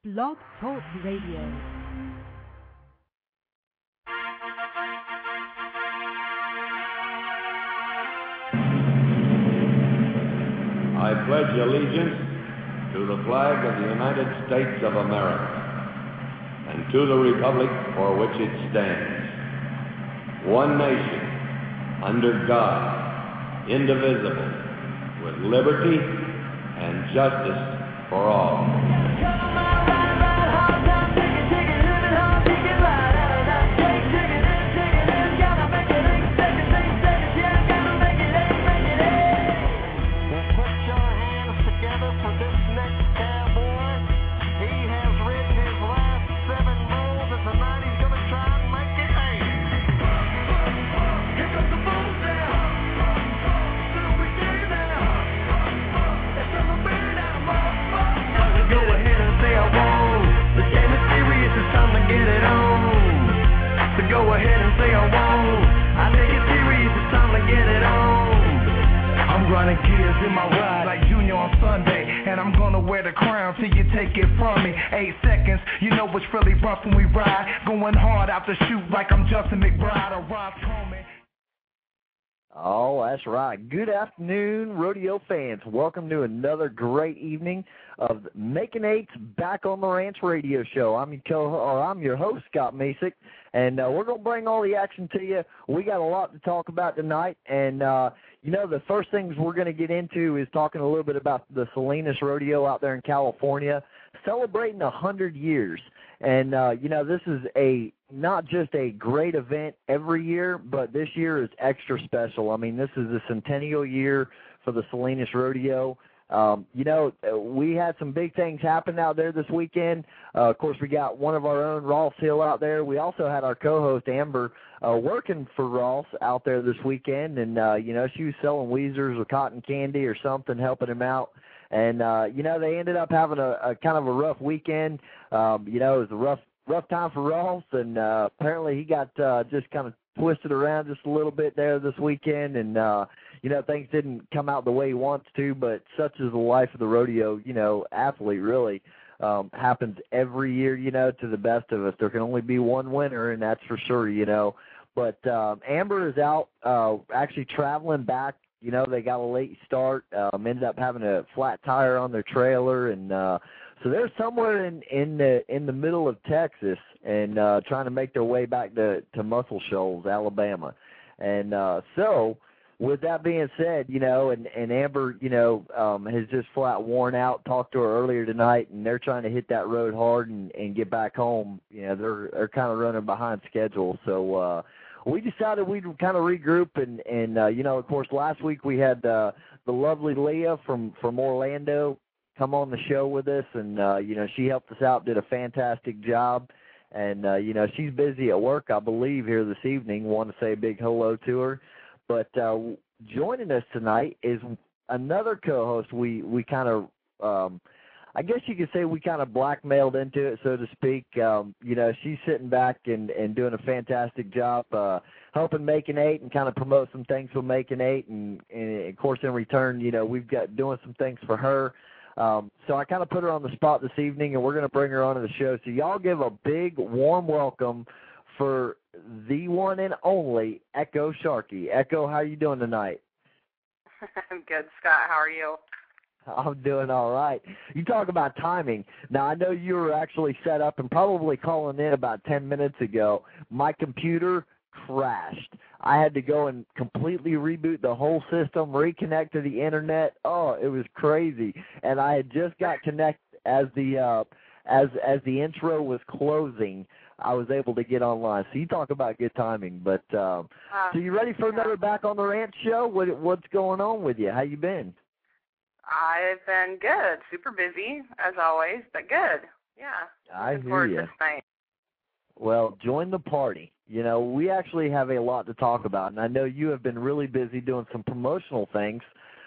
Blog Talk Radio. I pledge allegiance to the flag of the United States of America and to the republic for which it stands, one nation, under God, indivisible, with liberty and justice for all. Go ahead and say I won't. I take it serious, it's time to get it on. I'm grinding gears in my ride like Junior on Sunday, and I'm gonna wear the crown till you take it from me. 8 seconds, you know it's really rough when we ride. Going hard out the chute like I'm Justin McBride or Rob Coleman. Oh, that's right. Good afternoon, rodeo fans. Welcome to another great evening of Making Eights Back on the Ranch radio show. I'm your host, Scott Masick, and we're going to bring all the action to you. We got a lot to talk about tonight, and the first things we're going to get into is talking a little bit about the Salinas Rodeo out there in California, celebrating 100 years. And, this is not just a great event every year, but this year is extra special. I mean, this is the centennial year for the Salinas Rodeo. We had some big things happen out there this weekend. Of course, we got one of our own, Ross Hill, out there. We also had our co-host, Amber, working for Ross out there this weekend. And, she was selling Weezers or cotton candy or something, helping him out. And, they ended up having a kind of a rough weekend. It was a rough time for Ross, and apparently he got just kind of twisted around just a little bit there this weekend. And, things didn't come out the way he wants to, but such is the life of the rodeo, athlete really. Happens every year, to the best of us. There can only be one winner, and that's for sure, But Amber is out actually traveling back. They got a late start, ended up having a flat tire on their trailer, and so they're somewhere in the middle of Texas and trying to make their way back to Muscle Shoals, Alabama. And so with that being said, and Amber, has just flat worn out. Talked to her earlier tonight, and they're trying to hit that road hard and get back home. They're kind of running behind schedule. So we decided we'd kind of regroup, and of course, last week we had the lovely Leah from Orlando come on the show with us, and she helped us out, did a fantastic job, and she's busy at work, I believe, here this evening. Want to say a big hello to her. But joining us tonight is another co-host we kind of, I guess you could say we kind of blackmailed into it, so to speak. She's sitting back and doing a fantastic job helping Making Eight and kind of promote some things for Making Eight. And of course, in return, we've got doing some things for her. So I kind of put her on the spot this evening, and we're going to bring her onto the show. So y'all give a big, warm welcome for the one and only Echo Sharkey. Echo, how are you doing tonight? I'm good, Scott. How are you? I'm doing all right. You talk about timing. Now, I know you were actually set up and probably calling in about 10 minutes ago. My computer crashed. I had to go and completely reboot the whole system, reconnect to the internet. Oh, it was crazy. And I had just got connected as the intro was closing. I was able to get online. So you talk about good timing. But so you ready for another Back on the Ranch show? What's going on with you? How you been? I've been good. Super busy, as always, but good. Yeah. I hear you. Well, join the party. We actually have a lot to talk about, and I know you have been really busy doing some promotional things,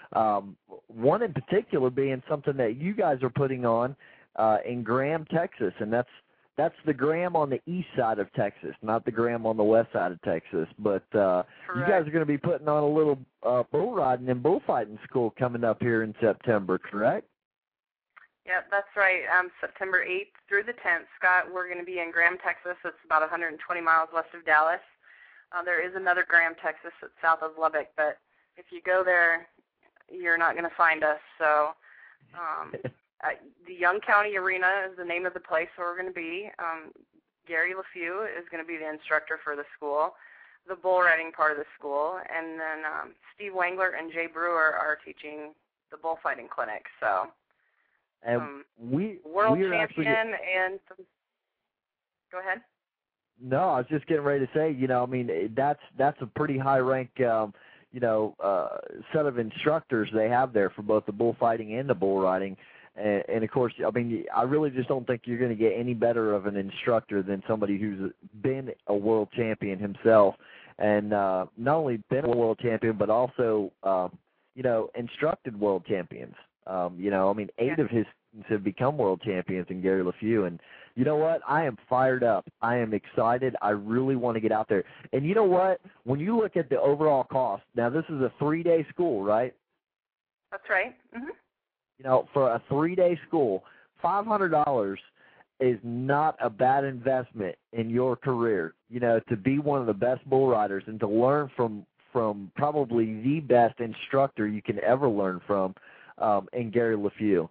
one in particular being something that you guys are putting on in Graham, Texas, and that's That's the Graham on the east side of Texas, not the Graham on the west side of Texas. But you guys are going to be putting on a little bull riding and bullfighting school coming up here in September, correct? Yep, that's right. September 8th through the 10th, Scott. We're going to be in Graham, Texas. It's about 120 miles west of Dallas. There is another Graham, Texas that's south of Lubbock, but if you go there, you're not going to find us. So the Young County Arena is the name of the place where we're going to be. Gary LeFew is going to be the instructor for the school, the bull riding part of the school, and then Steve Wangler and Jay Brewer are teaching the bullfighting clinic. So world champion and go ahead. No, I was just getting ready to say, that's a pretty high rank, set of instructors they have there for both the bullfighting and the bull riding. And of course, I really just don't think you're going to get any better of an instructor than somebody who's been a world champion himself, and not only been a world champion, but also, instructed world champions. 8 of his students have become world champions in Gary LeFew, and you know what? I am fired up. I am excited. I really want to get out there. And you know what? When you look at the overall cost, now this is a 3-day school, right? That's right. Mm-hmm. For a 3-day school, $500 is not a bad investment in your career, to be one of the best bull riders and to learn from probably the best instructor you can ever learn from in Gary LeFew,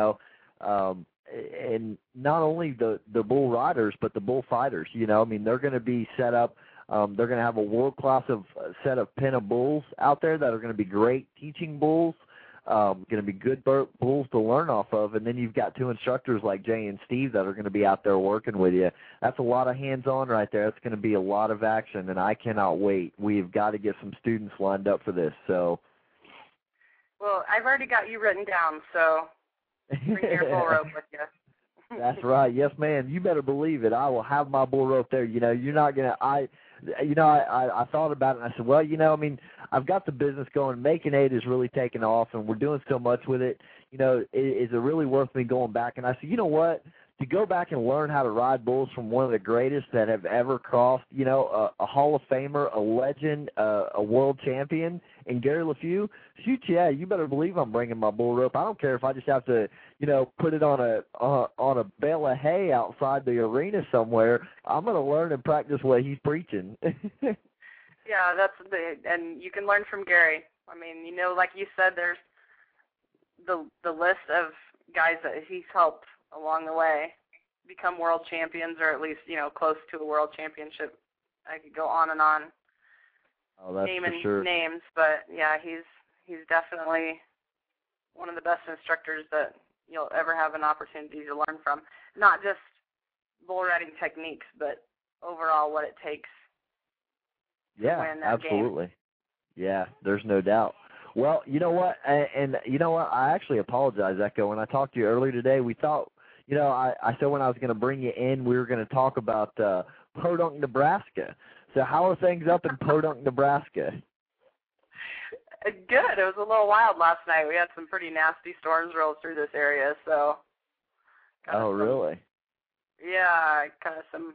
and not only the bull riders, but the bull fighters, they're going to be set up. They're going to have a world-class set of pen of bulls out there that are going to be great teaching bulls, going to be good bulls to learn off of. And then you've got 2 instructors like Jay and Steve that are going to be out there working with you. That's a lot of hands-on right there. That's going to be a lot of action, and I cannot wait. We've got to get some students lined up for this. So, well, I've already got you written down, so bring your bull rope with you. That's right. Yes, ma'am. You better believe it. I will have my bull rope there. You're not going to – I thought about it, and I said, well, I've got the business going. Making 8 is really taking off, and we're doing so much with it. Is it really worth me going back? And I said, you know what? To go back and learn how to ride bulls from one of the greatest that have ever crossed, a Hall of Famer, a legend, a world champion, and Gary LeFew, shoot, yeah, you better believe I'm bringing my bull rope. I don't care if I just have to, put it on a bale of hay outside the arena somewhere. I'm going to learn and practice what he's preaching. Yeah, and you can learn from Gary. Like you said, there's the list of guys that he's helped along the way become world champions, or at least, close to a world championship. I could go on and on. Oh, that's naming for sure. names, but yeah, he's definitely one of the best instructors that you'll ever have an opportunity to learn from. Not just bull riding techniques, but overall what it takes to win that absolutely. game. Yeah, there's no doubt. Well, you know what? And you know what? I actually apologize, Echo. When I talked to you earlier today, we thought, I said when I was going to bring you in, we were going to talk about Podunk, Nebraska. So how are things up in Podunk, Nebraska? Good. It was a little wild last night. We had some pretty nasty storms roll through this area, so. Really? Yeah, kind of some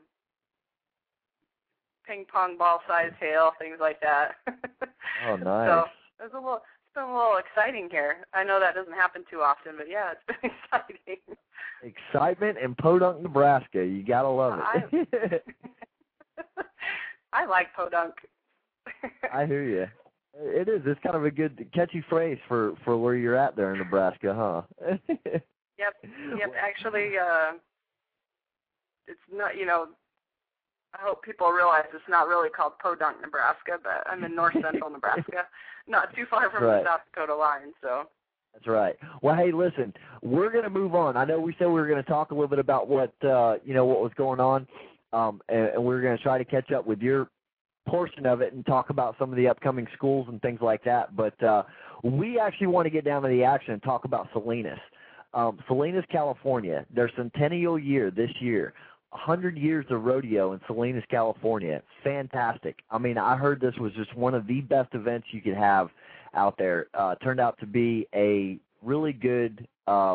ping pong ball size hail, things like that. Oh, nice. So it's been a little exciting here. I know that doesn't happen too often, but yeah, it's been exciting. Excitement in Podunk, Nebraska. You gotta love it. I like Podunk. I hear you. It is. It's kind of a good, catchy phrase for where you're at there in Nebraska, huh? Yep. Actually, it's not, I hope people realize it's not really called Podunk, Nebraska, but I'm in north central Nebraska, not too far from the South Dakota line, so. That's right. Well, hey, listen, we're going to move on. I know we said we were going to talk a little bit about what was going on, and we were going to try to catch up with your portion of it and talk about some of the upcoming schools and things like that. But we actually want to get down to the action and talk about Salinas. Salinas, California, their centennial year this year, 100 years of rodeo in Salinas, California. Fantastic. I heard this was just one of the best events you could have out there. Turned out to be a really good,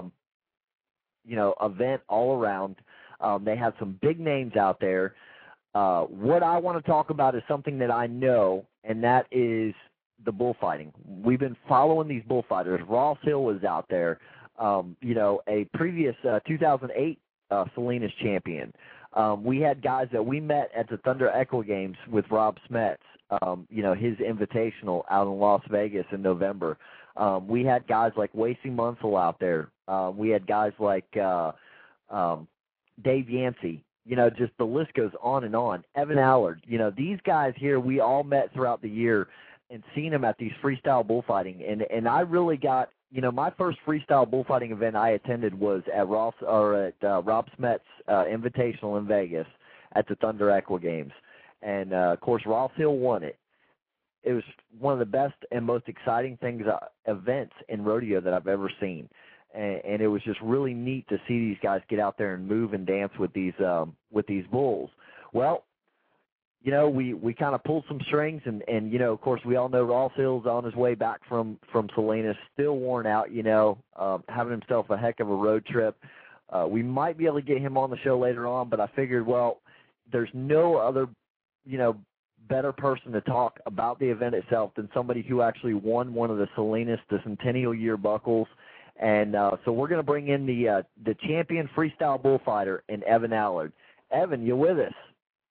event all around. They had some big names out there. What I want to talk about is something that I know, and that is the bullfighting. We've been following these bullfighters. Ross Hill was out there. a previous 2008 Salinas champion. We had guys that we met at the Thunder Echo Games with Rob Smets, his invitational out in Las Vegas in November. We had guys like Wasey Munsell out there. We had guys like Dave Yancey. Just the list goes on and on. Evan Allard. These guys here we all met throughout the year and seen them at these freestyle bullfighting. And I really got, my first freestyle bullfighting event I attended was at Rob Smets Invitational in Vegas at the Thunder Echo Games. And, of course, Ross Hill won it. It was one of the best and most exciting events in rodeo that I've ever seen. And it was just really neat to see these guys get out there and move and dance with these bulls. Well, we kind of pulled some strings, and of course, we all know Ross Hill's on his way back from Salinas, still worn out, having himself a heck of a road trip. We might be able to get him on the show later on, but I figured, well, there's no other, better person to talk about the event itself than somebody who actually won one of the Salinas, the Centennial Year buckles. And so we're going to bring in the champion freestyle bullfighter in Evan Allard. Evan, you with us?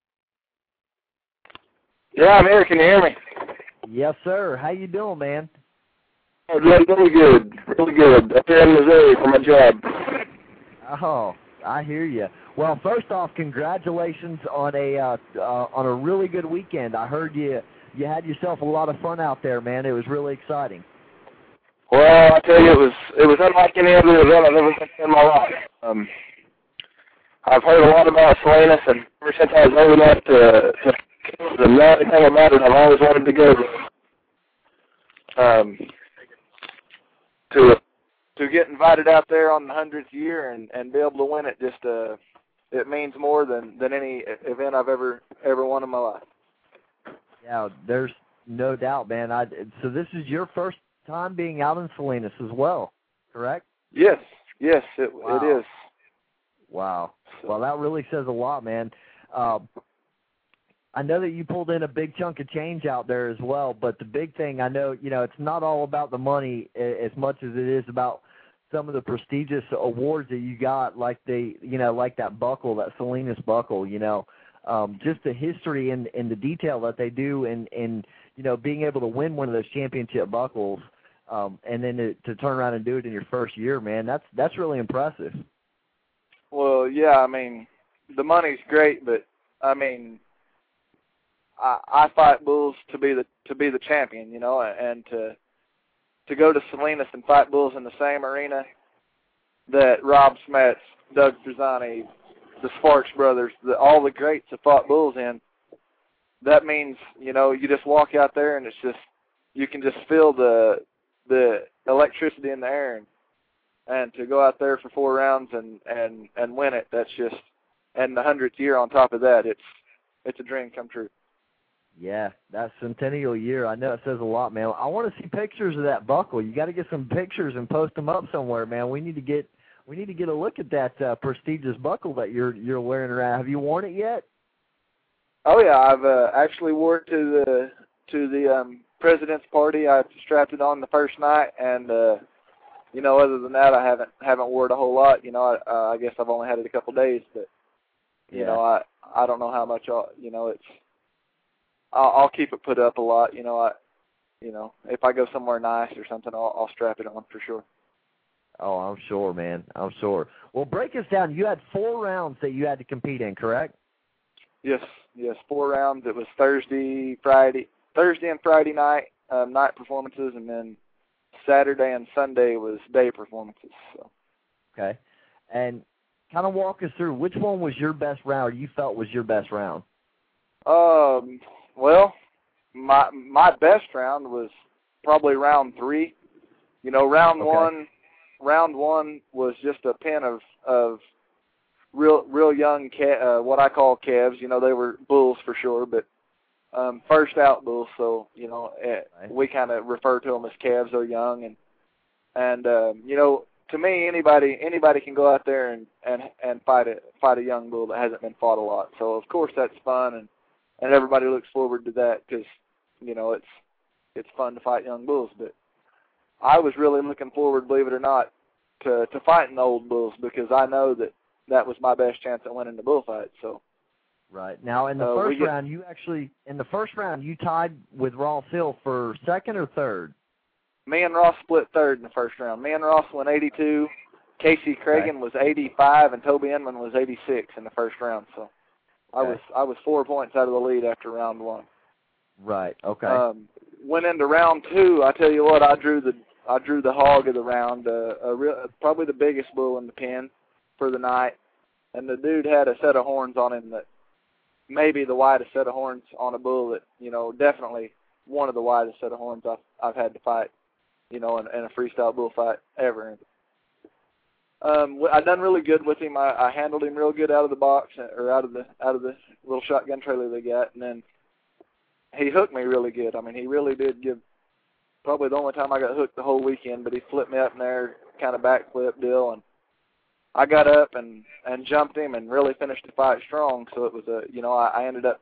Yeah, I'm here. Can you hear me? Yes, sir. How you doing, man? I'm doing really good. Really good. Up here in Missouri for my job. Oh, I hear you. Well, first off, congratulations on a really good weekend. I heard you had yourself a lot of fun out there, man. It was really exciting. Well, I tell you, it was unlike any other event I've ever been to in my life. I've heard a lot about Salinas, and ever since I was old enough to the only thing about it, I've always wanted to go to get invited out there on the 100th year and be able to win it. Just it means more than any event I've ever won in my life. Yeah, there's no doubt, man. So this is your first time being out in Salinas as well, correct? Yes, it is. Wow. Well, that really says a lot, man. I know that you pulled in a big chunk of change out there as well, but the big thing, I know, it's not all about the money as much as it is about some of the prestigious awards that you got, like like that buckle, that Salinas buckle, just the history and the detail that they do and being able to win one of those championship buckles, and then to turn around and do it in your first year, man, that's really impressive. Well, yeah, I mean, the money's great, but I mean, I fight bulls to be the champion, and to go to Salinas and fight bulls in the same arena that Rob Smets, Doug Trezani, the Sparks brothers, all the greats have fought bulls in. That means, you just walk out there and it's just, you can just feel the electricity in the air, and to go out there for 4 rounds and win it, that's just, and the 100th year on top of that, it's a dream come true. Yeah, that Centennial Year, I know it says a lot, man. I want to see pictures of that buckle. You got to get some pictures and post them up somewhere, man. We need to get a look at that prestigious buckle that you're wearing around. Have you worn it yet? Oh yeah, I've actually wore it to the President's Party. I strapped it on the first night, and other than that, I haven't worn it a whole lot. I guess I've only had it a couple days, but I don't know how much. I'll keep it put up a lot. If I go somewhere nice or something, I'll strap it on for sure. Oh, I'm sure, man. I'm sure. Well, break us down. You had 4 rounds that you had to compete in, correct? Yes, 4 rounds. It was Thursday and Friday night performances, and then Saturday and Sunday was day performances. So. Okay. And kind of walk us through, which one was your best round, or you felt was your best round? Well, my best round was probably round 3. Round one was just a pen of real young what I call calves. They were bulls for sure, but first out bulls. So we kind of refer to them as calves. They're young, and to me, anybody can go out there and fight a young bull that hasn't been fought a lot. So of course that's fun, and everybody looks forward to that because it's fun to fight young bulls. But I was really looking forward, believe it or not, to fighting the old bulls because I know that was my best chance at winning the bullfight. So. Right. Now, in the first round, you tied with Ross Hill for second or third? Me and Ross split third in the first round. Me and Ross went 82. Casey Cragen was 85, and Toby Inman was 86 in the first round. So I was 4 points out of the lead after round one. Right. Okay. Went into round two. I tell you what, I drew the hog of the round, probably the biggest bull in the pen for the night, and the dude had a set of horns on him that maybe the widest set of horns on a bull that, definitely one of the widest set of horns I've had to fight, in a freestyle bullfight ever. I done really good with him. I handled him real good out of the box or out of the little shotgun trailer they got, and then he hooked me really good. I mean, he really did give probably the only time I got hooked the whole weekend, but he flipped me up in there, kind of backflip deal, and I got up and jumped him and really finished the fight strong. So it was I ended up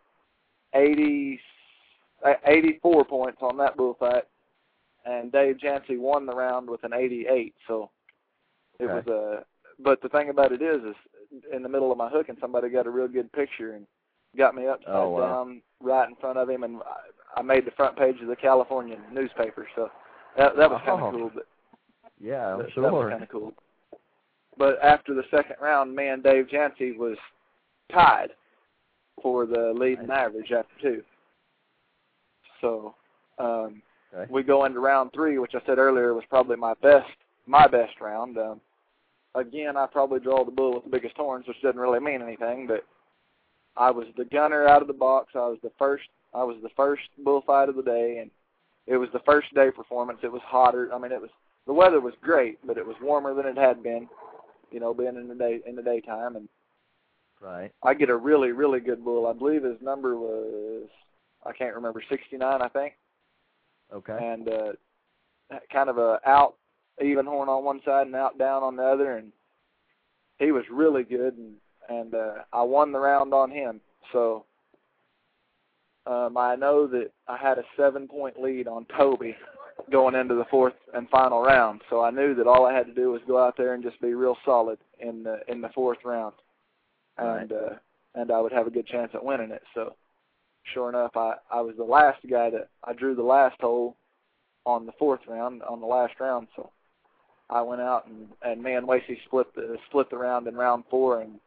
84 points on that bullfight, and Dave Jancy won the round with an 88. So it was but the thing about it is in the middle of my hooking, somebody got a real good picture and got me upside down right in front of him, and I made the front page of the California newspaper. So that was kind of cool. But yeah, that was kind of cool. But after the second round, me and Dave Jancy was tied for the lead in average after two. So we go into round three, which I said earlier was probably my best round. Again, I probably draw the bull with the biggest horns, which doesn't really mean anything, but I was the gunner out of the box. I was the first bullfight of the day, and it was the first day performance. It was hotter. I mean, the weather was great, but it was warmer than it had been. Being in the daytime, and I get a really, really good bull. I believe his number was, I can't remember, 69, I think. Okay. And kind of a out even horn on one side and out down on the other, and he was really good, and I won the round on him. So I know that I had a 7-point lead on Toby going into the fourth and final round. So I knew that all I had to do was go out there and just be real solid in the fourth round, and I would have a good chance at winning it. So sure enough, I was the last guy I drew the last hole on the fourth round, on the last round. So I went out and me and Wasey split the round in round four, and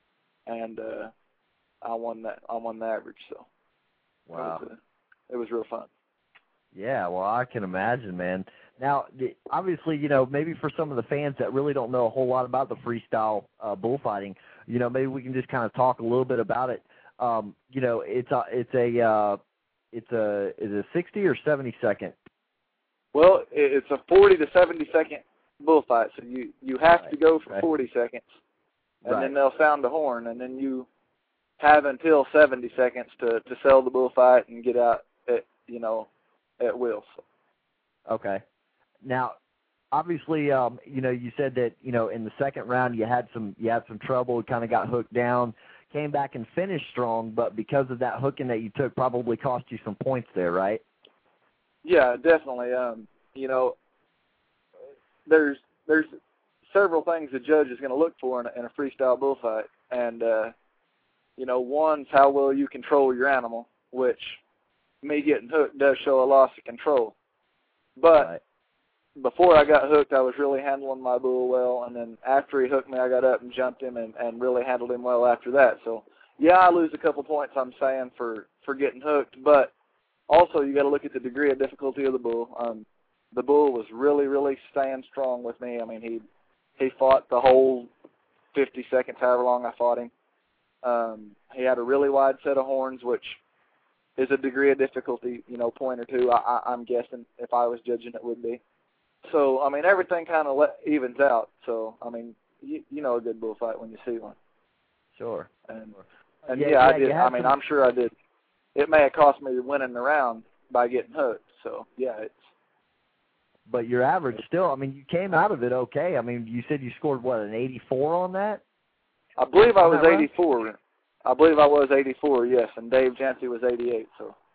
I won the average. So wow, it was real fun. Yeah, well, I can imagine, man. Now, obviously, maybe for some of the fans that really don't know a whole lot about the freestyle bullfighting, maybe we can just kind of talk a little bit about it. Is it a 60 or 70 second? Well, it's a 40 to 70 second bullfight, so you have to go for 40 seconds, and then they'll sound the horn, and then you have until 70 seconds to sell the bullfight and get out at will. So. Okay. Now, obviously, you said that in the second round you had some trouble, kind of got hooked down, came back and finished strong, but because of that hooking that you took, probably cost you some points there, right? Yeah, definitely. There's several things the judge is going to look for in a freestyle bullfight, and one's how well you control your animal, which me getting hooked does show a loss of control. But before I got hooked, I was really handling my bull well, and then after he hooked me, I got up and jumped him and really handled him well after that. So, yeah, I lose a couple points, I'm saying, for getting hooked, but also you got to look at the degree of difficulty of the bull. The bull was really, really staying strong with me. I mean, he fought the whole 50 seconds, however long I fought him. He had a really wide set of horns, which is a degree of difficulty, point or two, I'm guessing, if I was judging it would be. So, I mean, everything kind of evens out. So, I mean, you know a good bullfight when you see one. Sure. And I did. I mean, I'm sure I did. It may have cost me winning the round by getting hooked. So, yeah, But your average still, I mean, you came out of it okay. I mean, you said you scored, an 84 on that? I believe I was 84. I believe I was 84, yes, and Dave Jancy was 88. So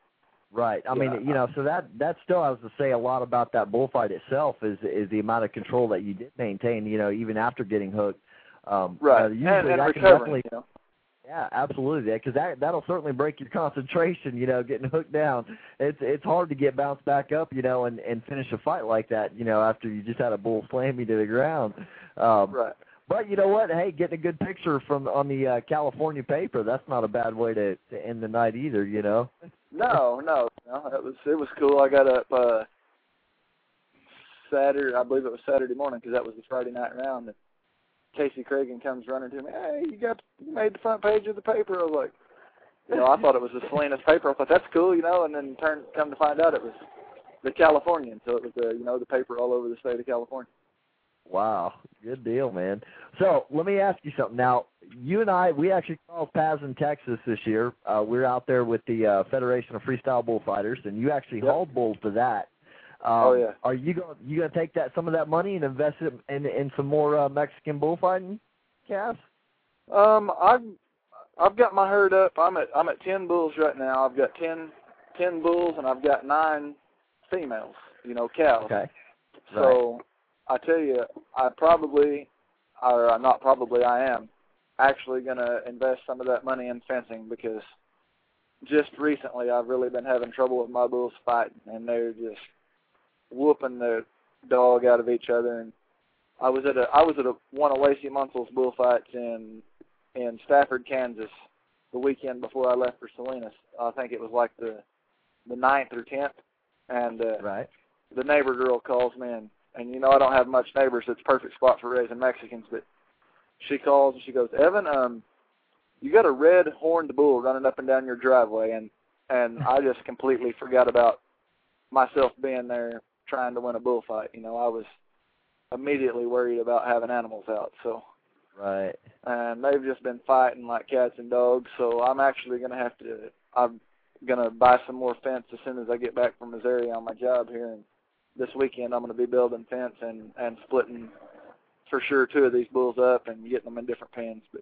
Right. I mean, so that still has to say a lot about that bullfight itself is the amount of control that you did maintain, even after getting hooked. Right. Usually and that can recovering, definitely, yeah, absolutely. Because that'll certainly break your concentration, getting hooked down. It's hard to get bounced back up, and finish a fight like that, after you just had a bull slam you to the ground. Right. But you know what? Hey, getting a good picture on the California paper, that's not a bad way to end the night either, No, it was cool. I got up Saturday, I believe it was Saturday morning, because that was the Friday night round. And Casey Cragen comes running to me. Hey, you made the front page of the paper. I was like, I thought it was the Salinas paper. I thought that's cool, and then come to find out it was the Californian. So it was the paper all over the state of California. Wow, good deal, man. So let me ask you something. Now, you and I, we actually crossed paths in Texas this year. We're out there with the Federation of Freestyle Bullfighters, and you actually hauled bulls to that. Oh yeah. Are you gonna take some of that money and invest it in some more Mexican bullfighting calves? I've got my herd up. I'm at 10 bulls right now. I've got 10 bulls, and I've got 9 females. Cows. Okay. So. Right. I tell you, I am actually going to invest some of that money in fencing, because just recently I've really been having trouble with my bulls fighting, and they're just whooping the dog out of each other. And I was at one of Lacey Munsel's bullfights in Stafford, Kansas, the weekend before I left for Salinas. I think it was like the 9th or 10th, and right. The neighbor girl calls me, and I don't have much neighbors, so it's a perfect spot for raising Mexicans, but she calls and she goes, Evan, you got a red horned bull running up and down your driveway, and I just completely forgot about myself being there trying to win a bullfight. I was immediately worried about having animals out, so. Right. And they've just been fighting like cats and dogs, so I'm actually going to buy some more fence as soon as I get back from Missouri on my job here, and this weekend I'm going to be building fence and splitting for sure 2 of these bulls up and getting them in different pens. But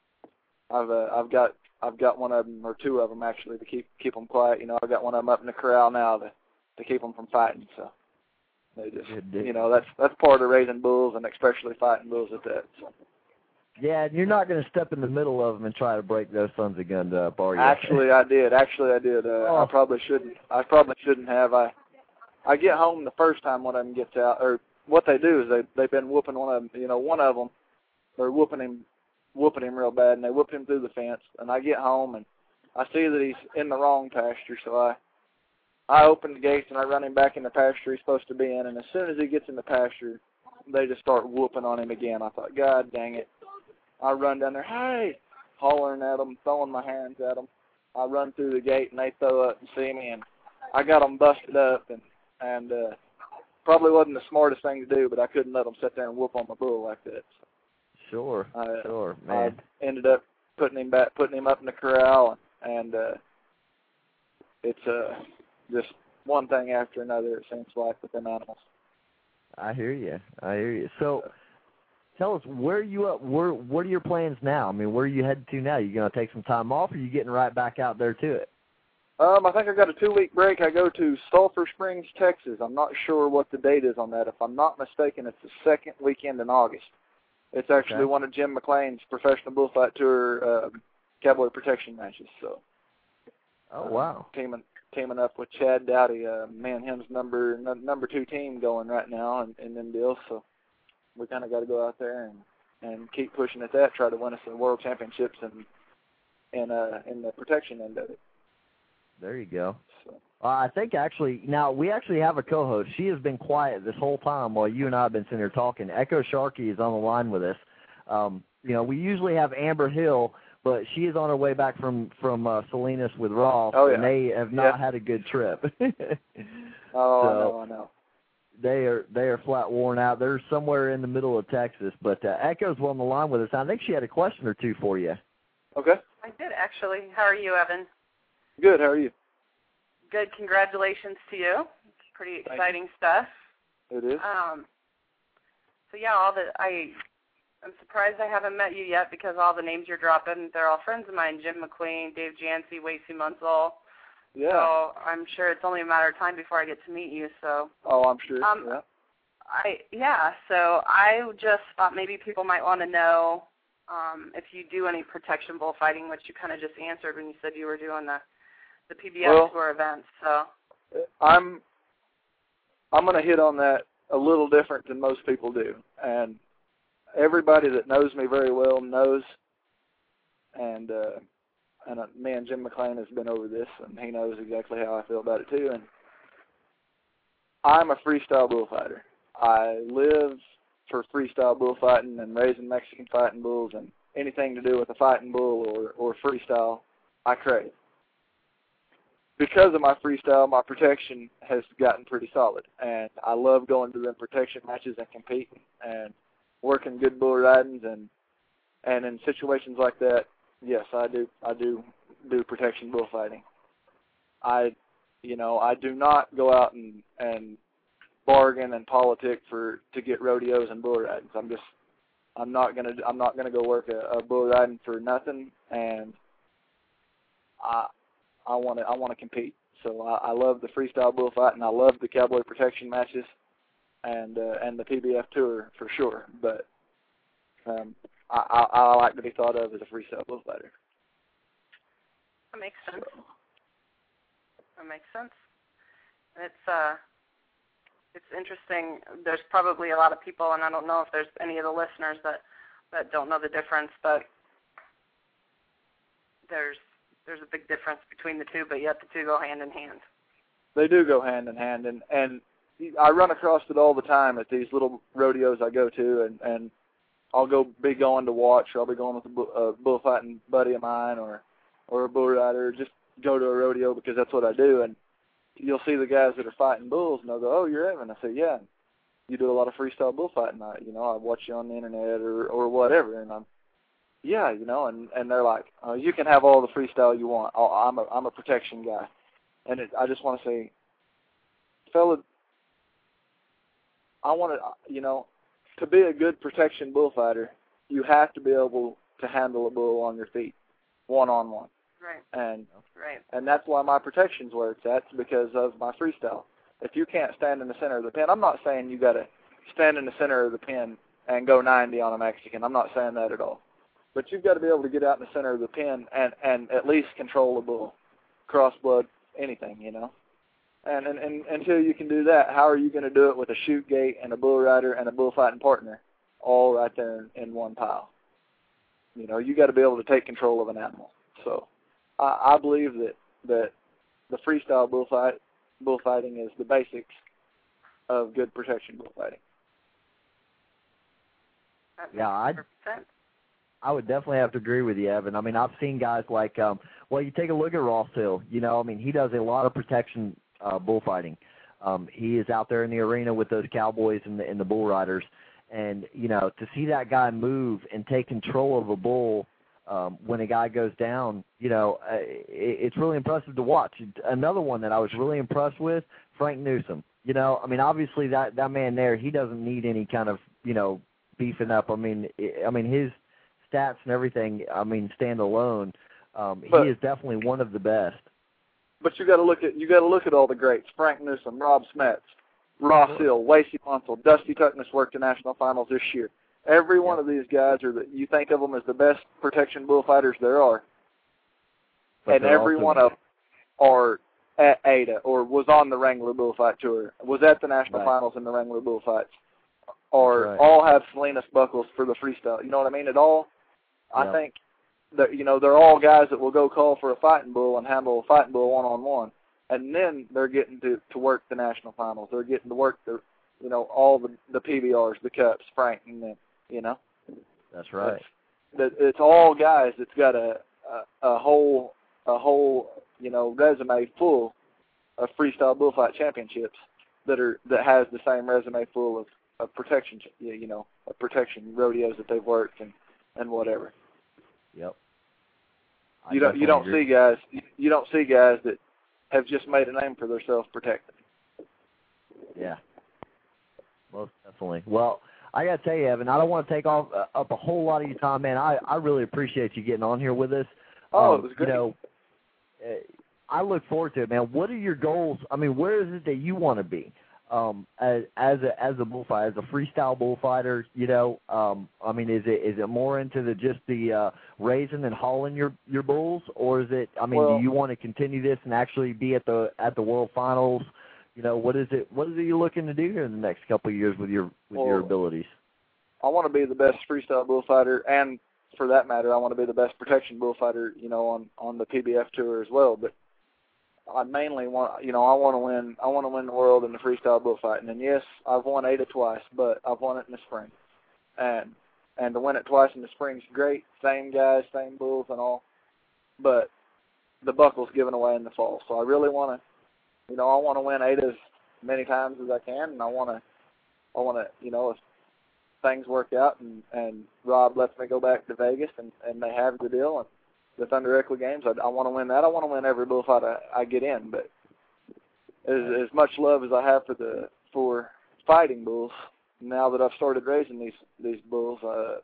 I've got one of them, or 2 of them actually, to keep them quiet. I've got one of them up in the corral now to keep them from fighting. So they just that's part of raising bulls, and especially fighting bulls at that. So. Yeah, and you're not going to step in the middle of them and try to break those sons of guns up, are you? Actually, I did. I probably shouldn't have. I get home the first time one of them gets out, or what they do is they've been whooping one of them. One of them, they're whooping him real bad, and they whoop him through the fence. And I get home and I see that he's in the wrong pasture, so I open the gates and I run him back in the pasture he's supposed to be in. And as soon as he gets in the pasture, they just start whooping on him again. I thought, God dang it! I run down there, hey, hollering at them, throwing my hands at them. I run through the gate and they throw up and see me, and I got them busted up and probably wasn't the smartest thing to do, but I couldn't let them sit there and whoop on my bull like that. So sure, man. I ended up putting him up in the corral, and it's just one thing after another. It seems like with them animals. I hear you. So, tell us, where are you at? What are your plans now? I mean, where are you headed to now? You going to take some time off, or are you getting right back out there to it? I think I got a 2-week break. I go to Sulphur Springs, Texas. I'm not sure what the date is on that. If I'm not mistaken, it's the 2nd weekend in August. It's actually one of Jim McLean's professional bullfight tour cowboy protection matches. So. Oh wow. Teaming up with Chad Dowdy, me and him's number 2 team going right now in them deals. So we kind of got to go out there and keep pushing at that. Try to win us some world championships in the protection end of it. There you go. I think now we actually have a co-host. She has been quiet this whole time while you and I have been sitting here talking. Echo Sharkey is on the line with us. We usually have Amber Hill, but she is on her way back from Salinas with Ross, and they have not had a good trip. I know. They are flat worn out. They're somewhere in the middle of Texas, but Echo's on the line with us. I think she had a question or 2 for you. Okay. I did, actually. How are you, Evan? Good. How are you? Good. Congratulations to you. It's pretty exciting stuff. It is. So yeah, I'm surprised I haven't met you yet, because all the names you're dropping, they're all friends of mine. Jim McLean, Dave Jancy, Lacey Munsell, Yeah. So I'm sure it's only a matter of time before I get to meet you. So. Oh, I'm sure. So I just thought maybe people might want to know if you do any protection bullfighting, which you kind of just answered when you said you were doing the PBF tour events. So. I'm going to hit on that a little different than most people do, and everybody that knows me very well knows, and me and Jim McClain has been over this, and he knows exactly how I feel about it too. And I'm a freestyle bullfighter. I live for freestyle bullfighting and raising Mexican fighting bulls, and anything to do with a fighting bull or freestyle, I crave. Because of my freestyle, my protection has gotten pretty solid, and I love going to them protection matches and competing and working good bull ridings, and in situations like that, yes, I do protection bullfighting. I do not go out and bargain and politic to get rodeos and bull ridings. I'm not gonna go work a bull riding for nothing, and I want to compete. So I love the freestyle bullfighting. I love the cowboy protection matches, and the PBF tour for sure. But I like to be thought of as a freestyle bullfighter. That makes sense. That makes sense. It's interesting. There's probably a lot of people, and I don't know if there's any of the listeners that don't know the difference, but there's a big difference between the two, but yet the two go hand in hand. They do go hand in hand, and I run across it all the time at these little rodeos I go to, and I'll be going to watch, or I'll be going with a bullfighting buddy of mine, or a bull rider, or just go to a rodeo because that's what I do, and you'll see the guys that are fighting bulls, and they'll go, "Oh, you're Evan." I say, "Yeah, you do a lot of freestyle bullfighting. I watch you on the internet or whatever," and and they're like, "Oh, you can have all the freestyle you want. I'm a protection guy," and I just want to say, fella, I want to be a good protection bullfighter, you have to be able to handle a bull on your feet, one-on-one. Right. And that's why my protection's where it's at, because of my freestyle. If you can't stand in the center of the pen, I'm not saying you got to stand in the center of the pen and go 90 on a Mexican. I'm not saying that at all. But you've got to be able to get out in the center of the pen and at least control a bull, cross-blood, anything, And until you can do that, how are you going to do it with a shoot gate and a bull rider and a bullfighting partner all right there in one pile? You got to be able to take control of an animal. So I believe that the freestyle bullfighting is the basics of good protection bullfighting. Yeah, I would definitely have to agree with you, Evan. I mean, I've seen guys like, you take a look at Ross Hill. He does a lot of protection bullfighting. He is out there in the arena with those cowboys and the bull riders. And, to see that guy move and take control of a bull when a guy goes down, it's really impressive to watch. Another one that I was really impressed with, Frank Newsom. Obviously that man there, he doesn't need any kind of, beefing up. His stats and everything, stand alone. He is definitely one of the best. But you got to look at all the greats: Frank Newsom, Rob Smets, Ross Hill, Wacy Munsell, Dusty Tuckness worked the national finals this year. Every one of these guys you think of them as the best protection bullfighters there are, and every one of them are at Ada or was on the Wrangler Bullfight Tour, was at the national finals in the Wrangler Bullfights, or all have Salinas buckles for the freestyle. You know what I mean? I think that they're all guys that will go call for a fighting bull and handle a fighting bull one-on-one, and then they're getting to work the national finals. They're getting to work all the PBRs, the cups, Frank, and then That's right. It's all guys that's got a whole resume full of freestyle bullfight championships that has the same resume full of protection, of protection rodeos that they've worked and whatever. Yep. You don't see guys that have just made a name for themselves protecting. Yeah. Most definitely. Well, I got to tell you, Evan, I don't want to take up a whole lot of your time, man. I really appreciate you getting on here with us. Oh, it was great. I look forward to it, man. What are your goals? I mean, where is it that you want to be as a bullfighter, as a freestyle bullfighter? You know, I mean, is it more into just the raising and hauling your bulls, or is it? I mean, do you want to continue this and actually be at the World Finals? You know, what is it you're looking to do here in the next couple of years with your abilities? I want to be the best freestyle bullfighter, and for that matter, I want to be the best protection bullfighter, you know, on the PBF tour as well. But I mainly want, you know, I want to win the world in the freestyle bullfighting. And yes, I've won AITA twice, but I've won it in the spring. And to win it twice in the spring is great. Same guys, same bulls and all. But the buckle's given away in the fall. So I really want to, you know, I want to win AITA as many times as I can, and I want to, you know, if things work out and Rob lets me go back to Vegas and they have the deal and the Thunder Eckler games, I want to win that. I want to win every bullfight I get in. But as much love as I have for fighting bulls, now that I've started raising these bulls,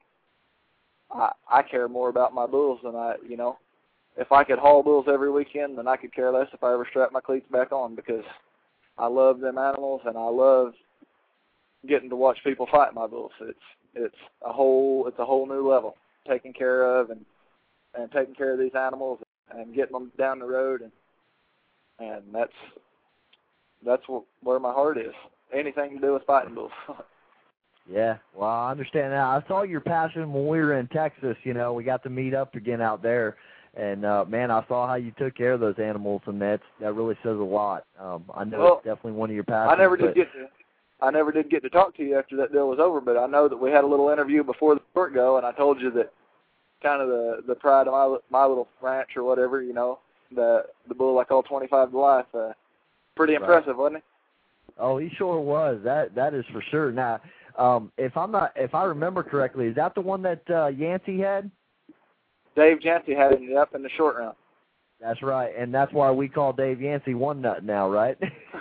I care more about my bulls than you know. If I could haul bulls every weekend, then I could care less if I ever strap my cleats back on, because I love them animals and I love getting to watch people fight my bulls. It's a whole new level, taking care of and taking care of these animals and getting them down the road, and that's where my heart is. Anything to do with fighting bulls. Yeah, well, I understand that. I saw your passion when we were in Texas. You know, we got to meet up again out there. And, man, I saw how you took care of those animals, and that really says a lot. I know it's definitely one of your passions. I never did get to talk to you after that deal was over, but I know that we had a little interview before the short go, and I told you that kind of the pride of my little ranch or whatever, you know, the bull I call 25 to life. Pretty impressive, wasn't he? Oh, he sure was. That is for sure. Now, if I remember correctly, is that the one that Yancey had? Dave Yancey had him up in the short round. That's right, and that's why we call Dave Yancey One Nut now, right?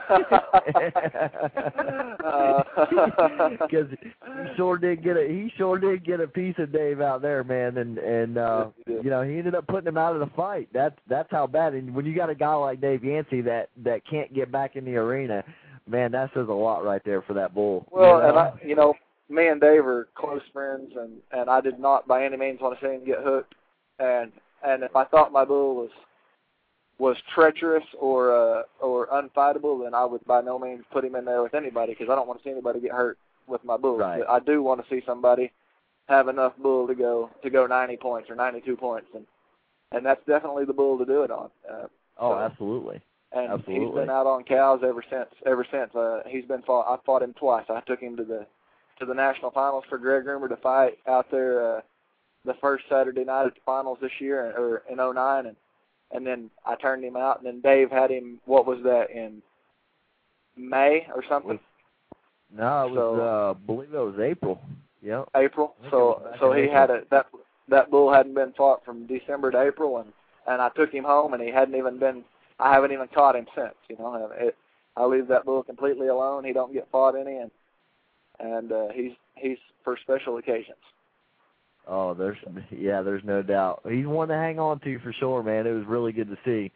Because he sure did get a piece of Dave out there, man, and you know, he ended up putting him out of the fight. That's how bad. And when you got a guy like Dave Yancey that can't get back in the arena, man, that says a lot right there for that bull. Well, and you know, me and Dave are close friends, and I did not by any means want to see him get hooked. And if I thought my bull was treacherous or unfightable, then I would by no means put him in there with anybody, because I don't want to see anybody get hurt with my bull. Right. But I do want to see somebody have enough bull to go 90 points or 92 points, and that's definitely the bull to do it on. Absolutely. And absolutely. He's been out on cows ever since. He's been fought. I fought him twice. I took him to the national finals for Greg Rumer to fight out there the first Saturday night at the finals this year, or in 2009, and then I turned him out, and then Dave had him, what was that, in May or something? No, it was, I believe it was April. Yeah. April. So he had that bull hadn't been fought from December to April, and I took him home, and I haven't even caught him since, you know. I leave that bull completely alone. He don't get fought any, and he's for special occasions. Oh, there's no doubt. He's one to hang on to for sure, man. It was really good to see.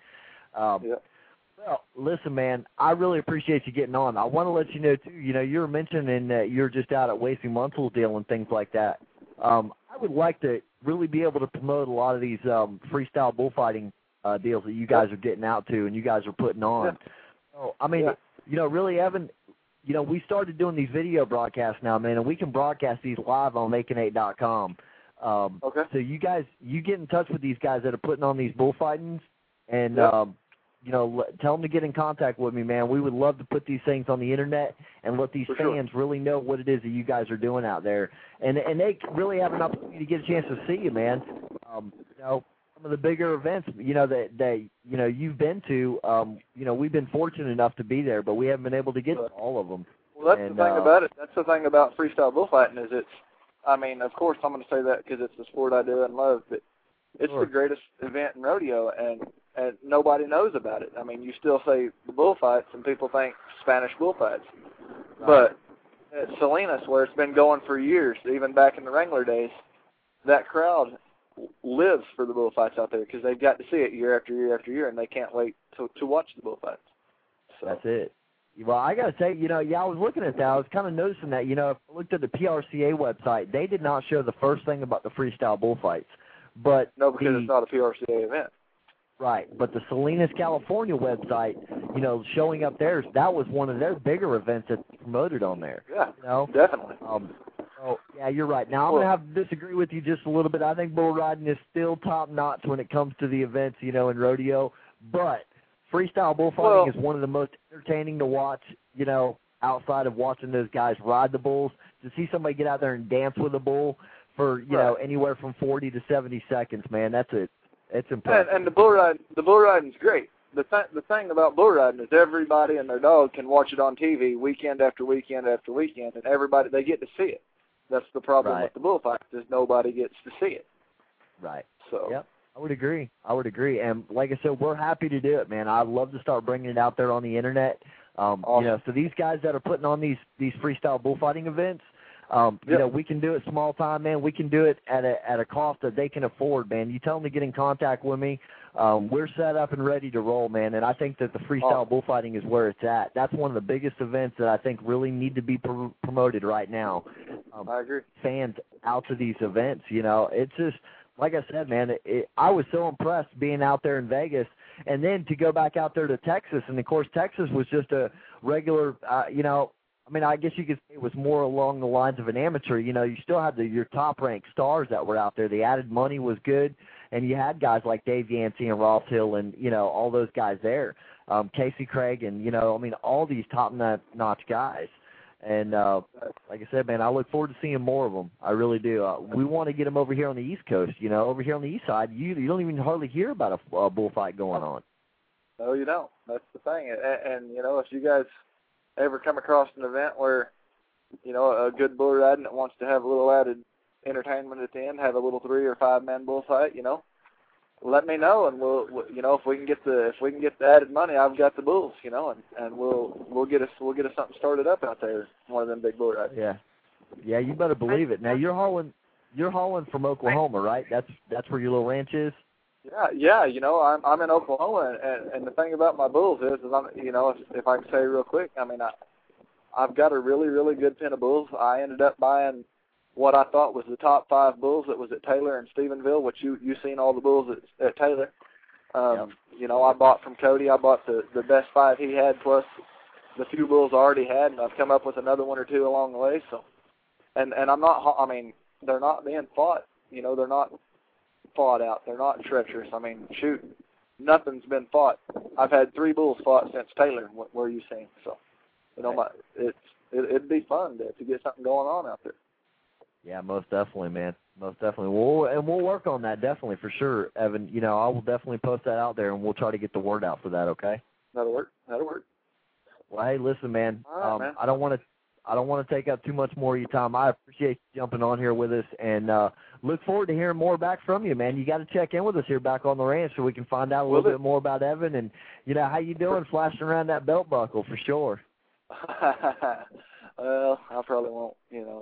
Well, listen, man, I really appreciate you getting on. I want to let you know, too, you know, you were mentioning that you're just out at Wasey Munsell's deal and things like that. I would like to really be able to promote a lot of these freestyle bullfighting deals that you guys are getting out to and you guys are putting on. Yeah. So, I mean, you know, really, Evan, you know, we started doing these video broadcasts now, man, and we can broadcast these live on Making8.com. Okay. So you get in touch with these guys that are putting on these bullfightings, and you know, tell them to get in contact with me, man. We would love to put these things on the internet and let these fans really know what it is that you guys are doing out there, and they really have an opportunity to get a chance to see you, man. You know, some of the bigger events, you know, that you know you've been to, you know, we've been fortunate enough to be there, but we haven't been able to get to all of them. Well, that's the thing about it. That's the thing about freestyle bullfighting is I mean, of course, I'm going to say that because it's the sport I do and love, but it's the greatest event in rodeo, and nobody knows about it. I mean, you still say the bullfights, and people think Spanish bullfights. Right. But at Salinas, where it's been going for years, even back in the Wrangler days, that crowd lives for the bullfights out there because they've got to see it year after year after year, and they can't wait to watch the bullfights. So. That's it. Well, I got to say, I was looking at that. I was kind of noticing that, if I looked at the PRCA website, they did not show the first thing about the freestyle bullfights. But no, because it's not a PRCA event. Right, but the Salinas, California website, showing up theirs, that was one of their bigger events that's promoted on there. Yeah, definitely. Oh, yeah, you're right. Now, I'm going to have to disagree with you just a little bit. I think bull riding is still top-notch when it comes to the events, in rodeo. But freestyle bullfighting is one of the most entertaining to watch, outside of watching those guys ride the bulls. To see somebody get out there and dance with a bull for, anywhere from 40 to 70 seconds, man, that's it. It's impressive. And the bull riding's great. The thing about bull riding is everybody and their dog can watch it on TV weekend after weekend after weekend, and everybody, they get to see it. That's the problem with the bullfights, is nobody gets to see it. Right. So. Yep. I would agree. And like I said, we're happy to do it, man. I'd love to start bringing it out there on the internet. Awesome. So these guys that are putting on these freestyle bullfighting events, we can do it small time, man. We can do it at a cost that they can afford, man. You tell them to get in contact with me. We're set up and ready to roll, man. And I think that the freestyle bullfighting is where it's at. That's one of the biggest events that I think really need to be promoted right now. I agree. Fans out to these events, it's just, like I said, man, I was so impressed being out there in Vegas, and then to go back out there to Texas, and of course Texas was just a regular, I guess you could say it was more along the lines of an amateur. You still had your top-ranked stars that were out there. The added money was good, and you had guys like Dave Yancey and Ross Hill and, all those guys there. Casey Craig and, all these top-notch guys. And like I said, man, I look forward to seeing more of them. I really do. We want to get them over here on the East Coast. Over here on the East Side, you don't even hardly hear about a bullfight going on. No, you don't. That's the thing. And if you guys ever come across an event where, a good bull riding that wants to have a little added entertainment at the end, have a little 3 or 5 man bullfight, let me know, and we'll if we can get the added money, I've got the bulls, and we'll get us something started up out there, one of them big bull rides. Yeah, you better believe it. Now you're hauling from Oklahoma, right? That's where your little ranch is. Yeah. I'm in Oklahoma, and the thing about my bulls is I'm, if I can say real quick, I've got a really, really good pen of bulls. I ended up buying what I thought was the top 5 bulls that was at Taylor and Stephenville, which you've seen all the bulls at Taylor. I bought from Cody. I bought the best 5 he had, plus the few bulls I already had, and I've come up with another 1 or 2 along the way. So, and I'm not. They're not being fought. They're not fought out. They're not treacherous. Shoot, nothing's been fought. I've had 3 bulls fought since Taylor, where you've seen. So, it'd be fun to get something going on out there. Yeah, most definitely, man. Most definitely. We'll work on that, definitely, for sure, Evan. I will definitely post that out there, and we'll try to get the word out for that, okay? That'll work. Well, hey, listen, man. All right, man. I don't want to take up too much more of your time. I appreciate you jumping on here with us, and look forward to hearing more back from you, man. You got to check in with us here back on the ranch so we can find out a little bit more about Evan and, how you doing flashing around that belt buckle, for sure. Well, I probably won't.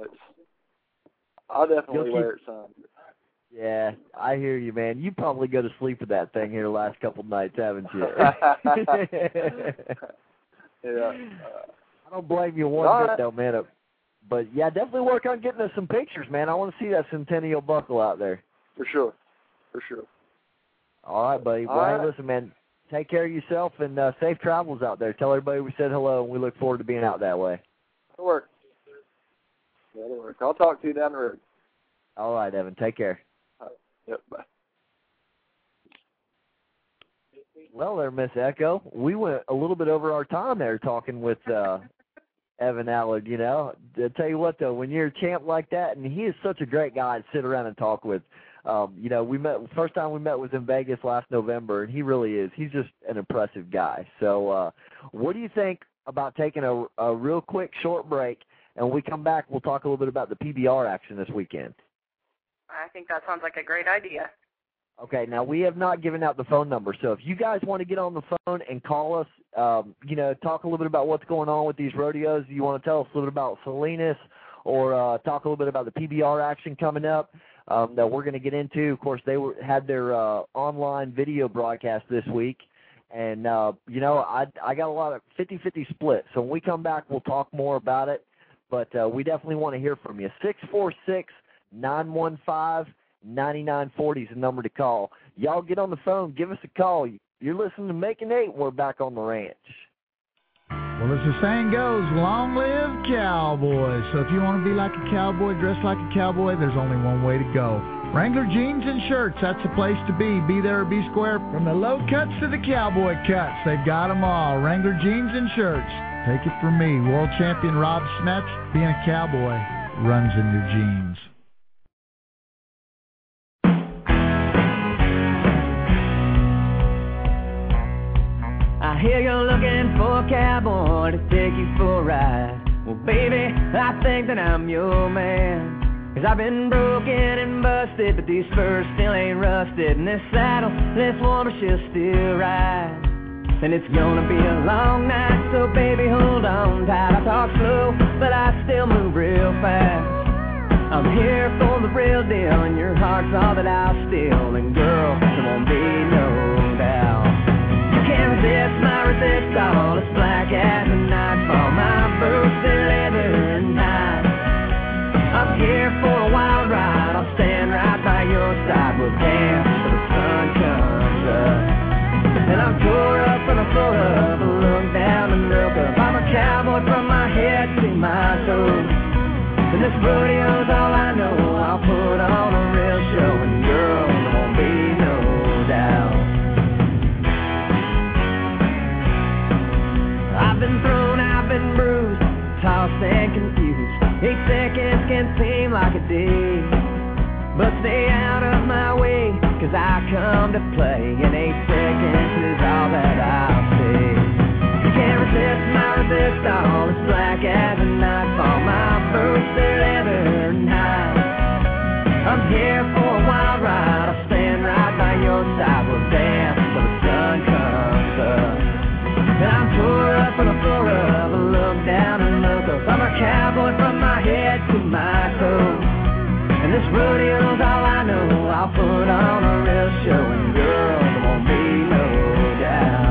I'll definitely wear it some. Yeah, I hear you, man. You probably go to sleep with that thing here the last couple of nights, haven't you? Yeah. I don't blame you one bit, though, man. But, yeah, definitely work on getting us some pictures, man. I want to see that Centennial buckle out there. For sure. All right, buddy. Well, hey, listen, man, take care of yourself and safe travels out there. Tell everybody we said hello, and we look forward to being out that way. That'll work. I'll talk to you down the road. All right, Evan. Take care. Yep, bye. Well, there, Miss Echo. We went a little bit over our time there talking with Evan Allard, I'll tell you what, though, when you're a champ like that, and he is such a great guy to sit around and talk with. First time we met was in Vegas last November, and he really is. He's just an impressive guy. So what do you think about taking a real quick short break, and when we come back, we'll talk a little bit about the PBR action this weekend? I think that sounds like a great idea. Okay, now we have not given out the phone number, so if you guys want to get on the phone and call us, talk a little bit about what's going on with these rodeos, you want to tell us a little bit about Salinas or talk a little bit about the PBR action coming up, that we're going to get into. Of course, they had their online video broadcast this week. And, you know, I got a lot of 50-50 split. So when we come back, we'll talk more about it. But we definitely want to hear from you. 646-915-9940 is the number to call. Y'all get on the phone. Give us a call. You're listening to Making Eight. We're back on the ranch. Well, as the saying goes, long live cowboys. So if you want to be like a cowboy, dress like a cowboy, there's only one way to go. Wrangler jeans and shirts, that's the place to be. Be there or be square. From the low cuts to the cowboy cuts, they've got them all. Wrangler jeans and shirts. Take it from me, world champion Rob Smets, being a cowboy runs in your genes. I hear you're looking for a cowboy to take you for a ride. Well, baby, I think that I'm your man. 'Cause I've been broken and busted, but these spurs still ain't rusted. And this saddle, this woman, she'll still ride. And it's gonna be a long night, so baby, hold on tight. I talk slow, but I still move real fast. I'm here for the real deal, and your heart's all that I'll steal. And girl, there won't be no doubt. You can't resist my resistance. It's black as a nightfall. My boots, they're leather and night. I'm here for a wild ride. I'll stand right by your side. We'll dance till the sun comes up. And I'm tore up on the floor up. Look down and look up. I'm a cowboy from my head to my toes. And this rodeo's all I know. I'll put on a real show. And girl, there won't be no doubt. I've been thrown, I've been bruised, tossed and confused. 8 seconds can seem like a day, but stay out of my way, 'cause I come to play. And 8 seconds is all that I'll say. You can't resist my resistance. It's black as a nightfall. My boots, they're leather and high. I'm here for a wild ride. I'll stand right by your side. We'll dance till the sun comes up. And I'm tore up on the floor up. I look down and look up. I'm a cowboy from my head to my toes. And this rodeo's all I know. I'll put on a real show. And girl, there won't be no doubt.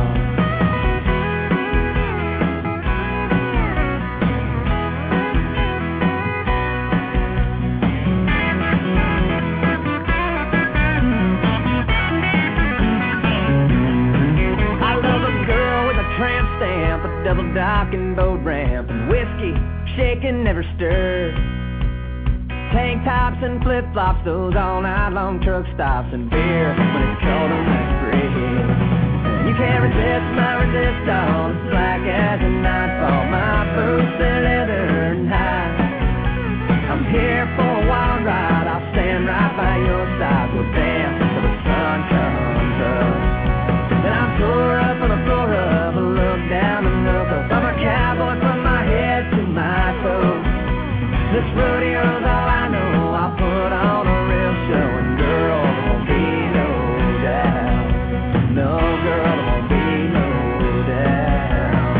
Tramp stamp, a double dock and boat ramp, and whiskey, shaken, never stirred. Tank tops and flip-flops, those all-night long truck stops, and beer when it's cold on that bridge. You can't resist my resistance. It's black as a nightfall. My boots, they're leather and high. I'm here for a wild ride. I'll stand right by your side. We'll dance till the sun comes up. And I'm tore up on the floor up. I look down and look up. I'm a cowboy from my head to my toes. This rodeo's all I know. I'll put on a real show. And girl, there won't be no doubt. No, girl, there won't be no doubt.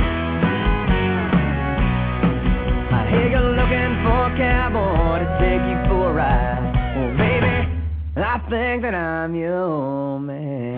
I hear you're looking for a cowboy to take you for a ride. Well, baby, I think that I'm your man.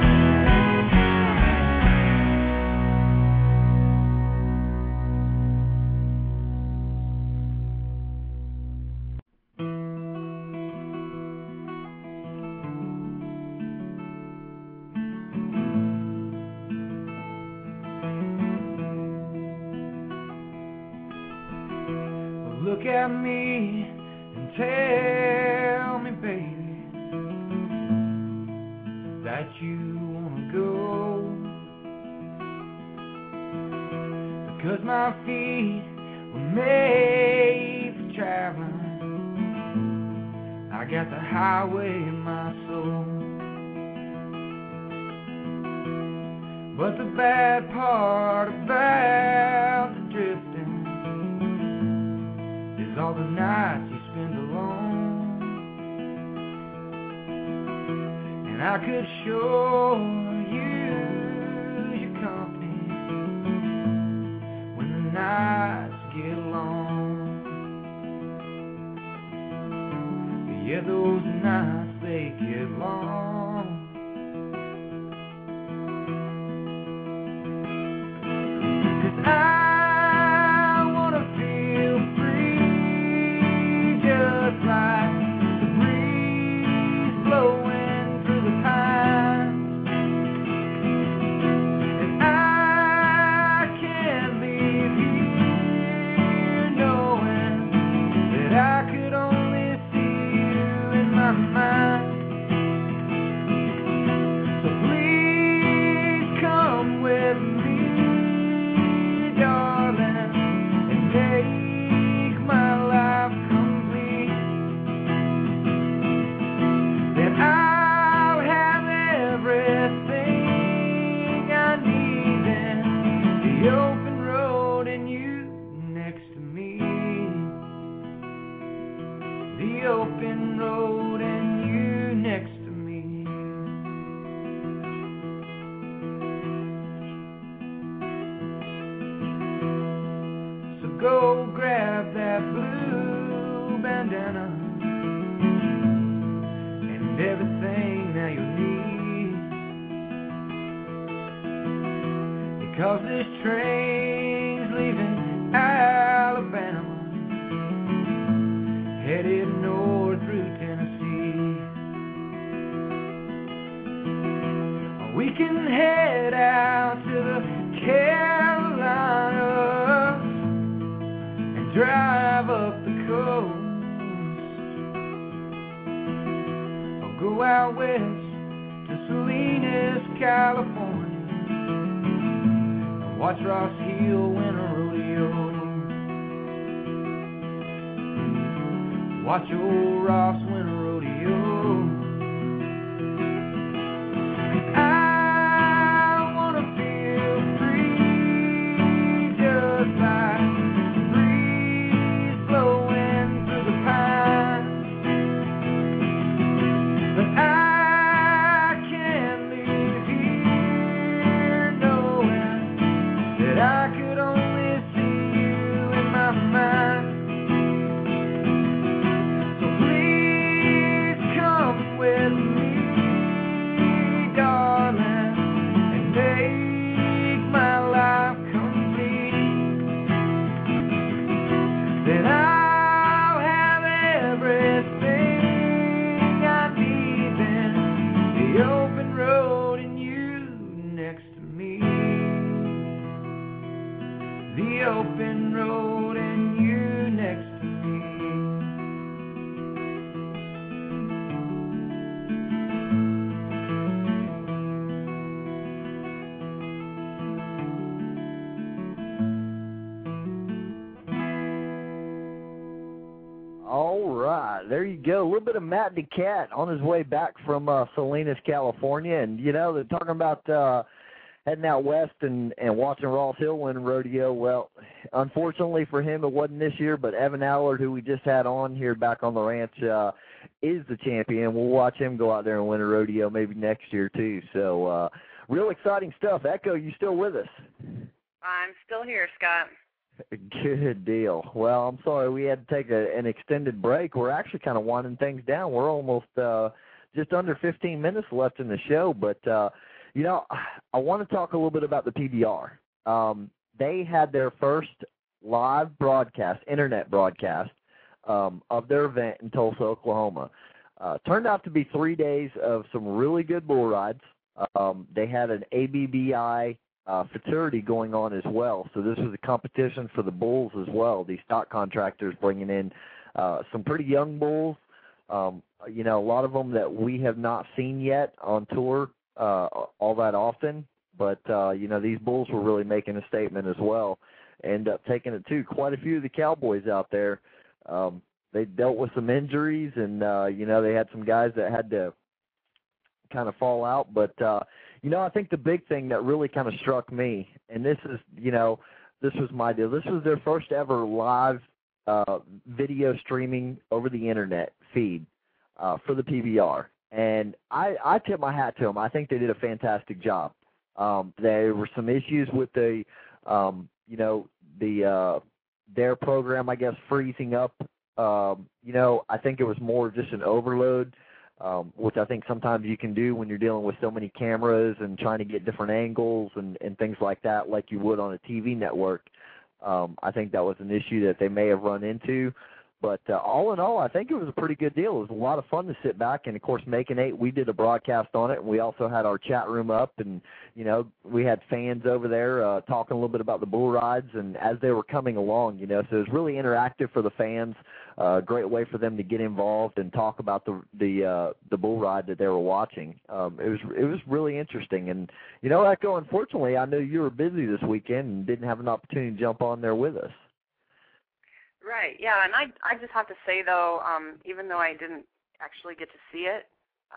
Look at me and tell me, baby, that you wanna go. Because my feet were made for traveling. I got the highway in my soul. But the bad part about the drifting is all the nights you spend alone. And I could show you your company when the nights get long. But you Yeah, those nights they get long. 'Cause I wanna feel free, just like the breeze blowing through the pines. And I can't leave here knowing that I could only see you in my mind. So please come with me, darling, and make my life complete. Then I'll have everything I need in the open road and you next to me. The open road and you next to me. So go grab that blue bandana and everything that you need, because this train's leaving Alabama, headed north through Tennessee. We can head out to the Carolinas and drive up the coast, or go out west to Salinas, California, and watch Ross Hill win a rodeo. Watch old Ross win a rodeo. I wanna feel free, just like the breeze blowing through the pines. But I can't leave here knowing that I could only see you in my mind. With me, darling, and make my life complete. Then I'll have everything I need in the open road and you next to me. The open road and you next to me. All right, there you go. A little bit of Matt DeCat on his way back from Salinas, California. And, you know, they're talking about heading out west and watching Ross Hill win rodeo. Well, unfortunately for him, it wasn't this year, but Evan Allard, who we just had on here back on the ranch, is the champion. We'll watch him go out there and win a rodeo maybe next year, too. So real exciting stuff. Echo, you still with us? I'm still here, Scott. Good deal. Well, I'm sorry we had to take an extended break. We're actually kind of winding things down. We're almost just under 15 minutes left in the show. But, you know, I want to talk a little bit about the PBR. They had their first live broadcast, internet broadcast, of their event in Tulsa, Oklahoma. Turned out to be 3 days of some really good bull rides. They had an ABBI futurity going on as well. So this was a competition for the bulls as well. These stock contractors bringing in some pretty young bulls, you know, a lot of them that we have not seen yet on tour all that often. But, you know, these bulls were really making a statement as well. End up taking it to quite a few of the cowboys out there. They dealt with some injuries and, you know, they had some guys that had to kind of fall out. But, you know, I think the big thing that really kind of struck me, and this is, you know, this was my deal. This was their first ever live video streaming over the internet feed for the PBR. And I tip my hat to them. I think they did a fantastic job. There were some issues with the, you know, their program, I guess, freezing up I think it was more just an overload, which I think sometimes you can do when you're dealing with so many cameras and trying to get different angles and things like that, like you would on a TV network. I think that was an issue that they may have run into. But all in all, I think it was a pretty good deal. It was a lot of fun to sit back. And, of course, Making 8, we did a broadcast on it. And we also had our chat room up. And, we had fans over there talking a little bit about the bull rides and as they were coming along, so it was really interactive for the fans, a great way for them to get involved and talk about the bull ride that they were watching. It was really interesting. And, Echo, unfortunately, I know you were busy this weekend and didn't have an opportunity to jump on there with us. Right, yeah, and I just have to say, though, even though I didn't actually get to see it,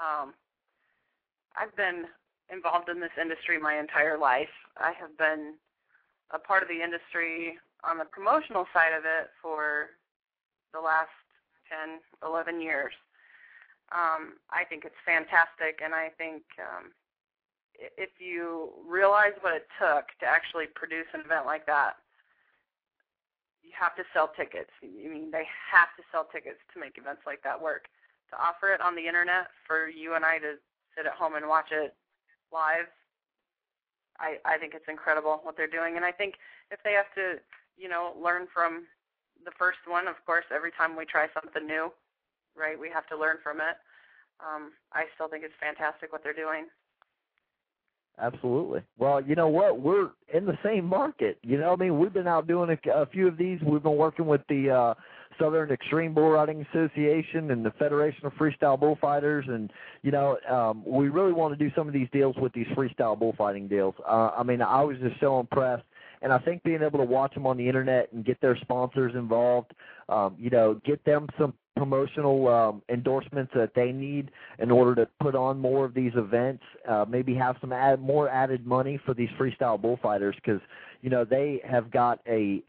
I've been involved in this industry my entire life. I have been a part of the industry on the promotional side of it for the last 10, 11 years. I think it's fantastic, and I think if you realize what it took to actually produce an event like that, you have to sell tickets. They have to sell tickets to make events like that work. To offer it on the Internet for you and I to sit at home and watch it live, I think it's incredible what they're doing. And I think if they have to, learn from the first one, of course, every time we try something new, right, we have to learn from it. I still think it's fantastic what they're doing. Absolutely. Well, you know what? We're in the same market. We've been out doing a few of these. We've been working with the Southern Extreme Bull Riding Association and the Federation of Freestyle Bullfighters, and, we really want to do some of these deals with these freestyle bullfighting deals. I was just so impressed, and I think being able to watch them on the Internet and get their sponsors involved, get them some promotional endorsements that they need in order to put on more of these events, maybe have some more added money for these freestyle bullfighters, because they have got a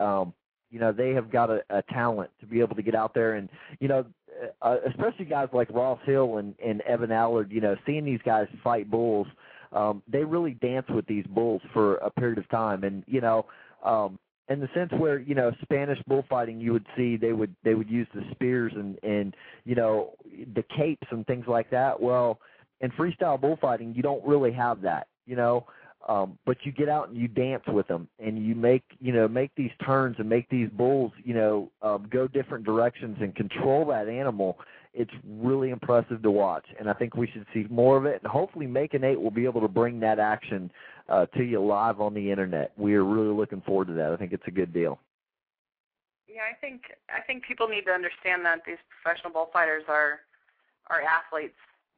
talent to be able to get out there and especially guys like Ross Hill and Evan Allard, seeing these guys fight bulls, they really dance with these bulls for a period of time. And in the sense where, Spanish bullfighting, you would see they would use the spears and the capes and things like that. Well, in freestyle bullfighting, you don't really have that, but you get out and you dance with them and you make these turns and make these bulls, go different directions and control that animal. It's really impressive to watch, and I think we should see more of it, and hopefully Making 8 will be able to bring that action to you live on the Internet. We are really looking forward to that. I think it's a good deal. Yeah, I think people need to understand that these professional bullfighters are athletes.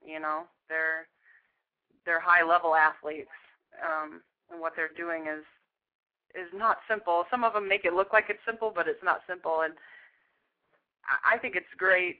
They're high-level athletes, and what they're doing is not simple. Some of them make it look like it's simple, but it's not simple, and I think it's great.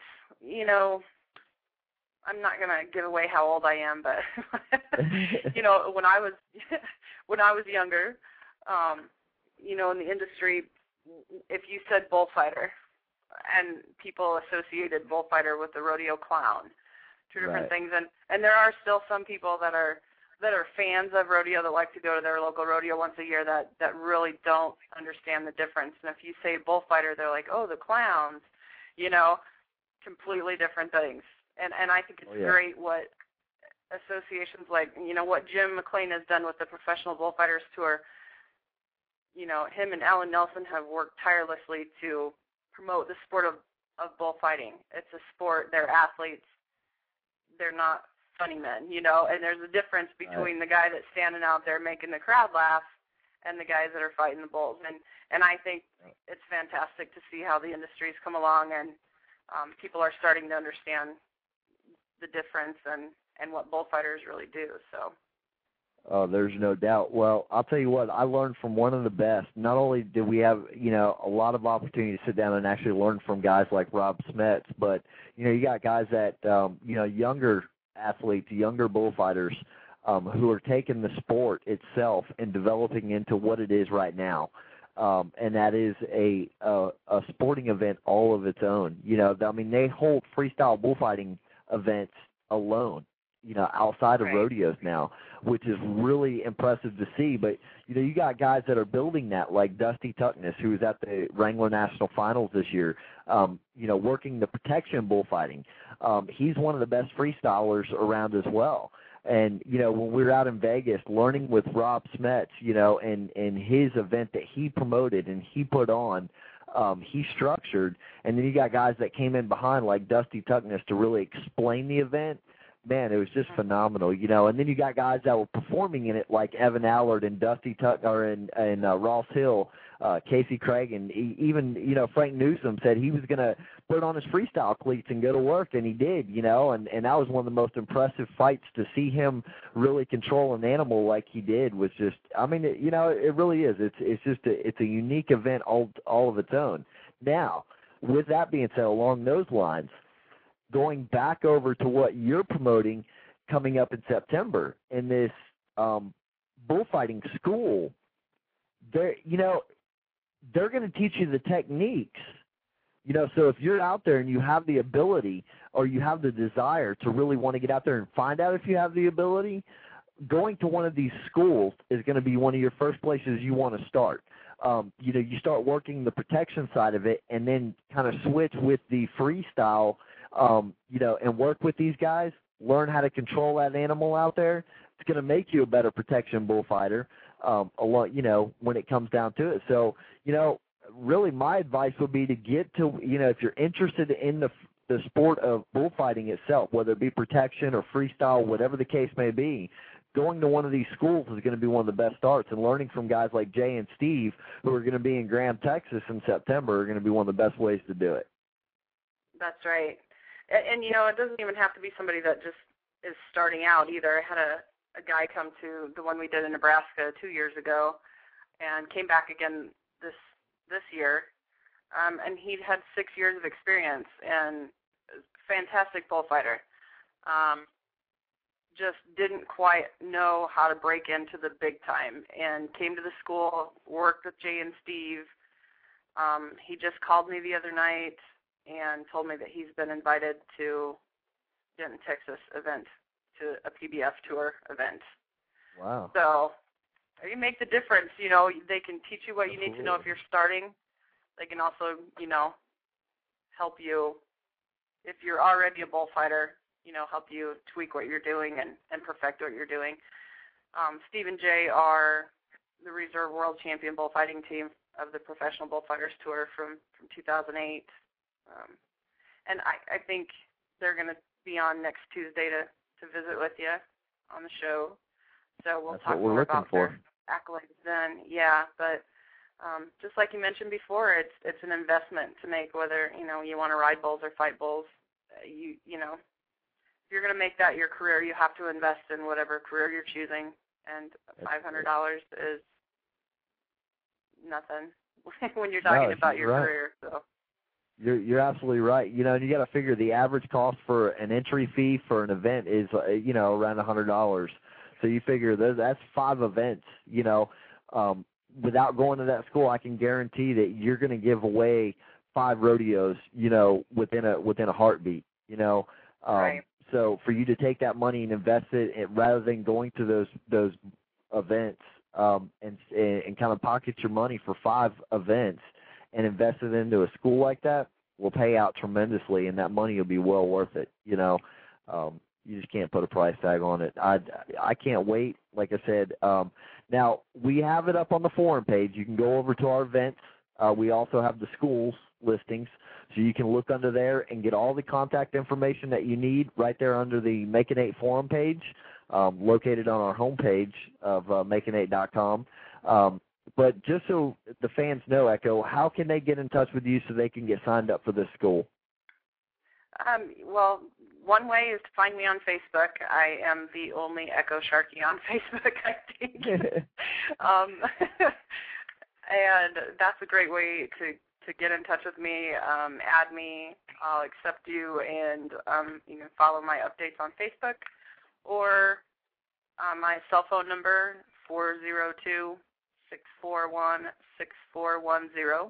I'm not going to give away how old I am, but when I was younger, in the industry, if you said bullfighter, and people associated bullfighter with the rodeo clown, two different things, and there are still some people that are fans of rodeo that like to go to their local rodeo once a year that really don't understand the difference. And if you say bullfighter, they're like, oh, the clowns, completely different things. And I think it's great what associations like, what Jim McLean has done with the Professional Bullfighters Tour. Him and Alan Nelson have worked tirelessly to promote the sport of bullfighting. It's a sport. They're athletes. They're not funny men, and there's a difference between the guy that's standing out there making the crowd laugh and the guys that are fighting the bulls. And I think it's fantastic to see how the industry's come along, and people are starting to understand the difference and what bullfighters really do. So. Oh, there's no doubt. Well, I'll tell you what, I learned from one of the best. Not only did we have, a lot of opportunity to sit down and actually learn from guys like Rob Smets, but, you got guys that, younger athletes, younger bullfighters, who are taking the sport itself and developing into what it is right now. And that is a sporting event all of its own. They hold freestyle bullfighting events alone. outside of Right. rodeos now, which is really impressive to see. But, you got guys that are building that, like Dusty Tuckness, who was at the Wrangler National Finals this year, working the protection bullfighting. He's one of the best freestylers around as well. And, when we were out in Vegas learning with Rob Smets, and his event that he promoted and he put on, he structured, and then you got guys that came in behind like Dusty Tuckness to really explain the event. Man, it was just phenomenal, And then you got guys that were performing in it like Evan Allard and Dusty Tuckner and Ross Hill, Casey Craig, and even, Frank Newsom said he was going to put on his freestyle cleats and go to work, and he did, and that was one of the most impressive fights to see him really control an animal like he did was just, it really is. It's a unique event all of its own. Now, with that being said, along those lines, going back over to what you're promoting coming up in September in this bullfighting school, they're going to teach you the techniques. So if you're out there and you have the ability or you have the desire to really want to get out there and find out if you have the ability, going to one of these schools is going to be one of your first places you want to start. You start working the protection side of it and then kind of switch with the freestyle, and work with these guys, learn how to control that animal out there. It's going to make you a better protection bullfighter, when it comes down to it. So, really my advice would be to get to, if you're interested in the sport of bullfighting itself, whether it be protection or freestyle, whatever the case may be, going to one of these schools is going to be one of the best starts, and learning from guys like Jay and Steve, who are going to be in Graham, Texas in September, are going to be one of the best ways to do it. That's right. And, it doesn't even have to be somebody that just is starting out either. I had a guy come to the one we did in Nebraska 2 years ago and came back again this year, and he'd had 6 years of experience and fantastic bullfighter. Just didn't quite know how to break into the big time and came to the school, worked with Jay and Steve. He just called me the other night and told me that he's been invited to Denton, Texas event, to a PBF tour event. Wow. So you make the difference. They can teach you what you need to know if you're starting. They can also, help you if you're already a bullfighter, help you tweak what you're doing and perfect what you're doing. Steve and Jay are the reserve world champion bullfighting team of the Professional Bullfighters Tour from 2008. And I think they're going to be on next Tuesday to visit with you on the show. So we'll That's talk what we're more looking about for. their accolades then. Yeah, but just like you mentioned before, it's an investment to make, whether you want to ride bulls or fight bulls. If you're going to make that your career, you have to invest in whatever career you're choosing, and $500 is nothing when you're talking about your career. So. You're absolutely right. And you got to figure the average cost for an entry fee for an event is around $100. So you figure that's 5 events. Without going to that school, I can guarantee that you're going to give away 5 rodeos. Within a heartbeat. Right. So for you to take that money and invest it, rather than going to those events and kind of pocket your money for 5 events and invest it into a school like that, will pay out tremendously, and that money will be well worth it. You just can't put a price tag on it. I can't wait. Like I said, now we have it up on the forum page. You can go over to our events. We also have the schools listings, so you can look under there and get all the contact information that you need right there under the Making 8 forum page, located on our homepage of making8.com. But just so the fans know, Echo, how can they get in touch with you so they can get signed up for this school? Well, one way is to find me on Facebook. I am the only Echo Sharkey on Facebook, I think. And that's a great way to get in touch with me. Add me. I'll accept you, and you can follow my updates on Facebook, or my cell phone number, 402-641-6410,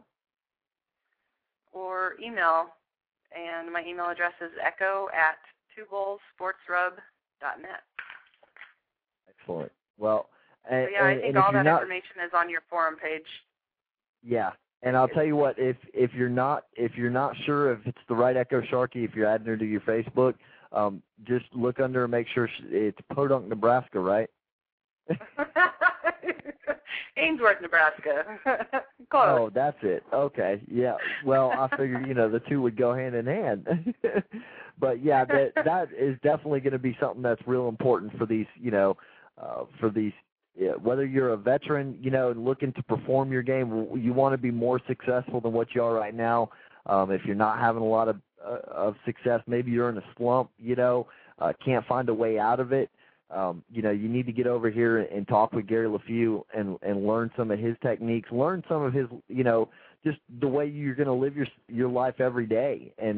or email. And my email address is echo@twobullsportsrub.com. Excellent. Well, and, so yeah, I think all that information is on your forum page. Yeah, and I'll tell you what, if you're not sure if it's the right Echo Sharkey, if you're adding her to your Facebook, just look under and make sure it's Podunk, Nebraska, right? Ainsworth, Nebraska. Close. Oh, that's it. Okay, yeah. Well, I figured the two would go hand in hand. But yeah, that is definitely going to be something that's real important for these, whether you're a veteran, looking to perform your game, you want to be more successful than what you are right now. If you're not having a lot of success, maybe you're in a slump, can't find a way out of it. You need to get over here and talk with Gary LeFew and learn some of his techniques, learn some of his, just the way you're going to live your life every day. And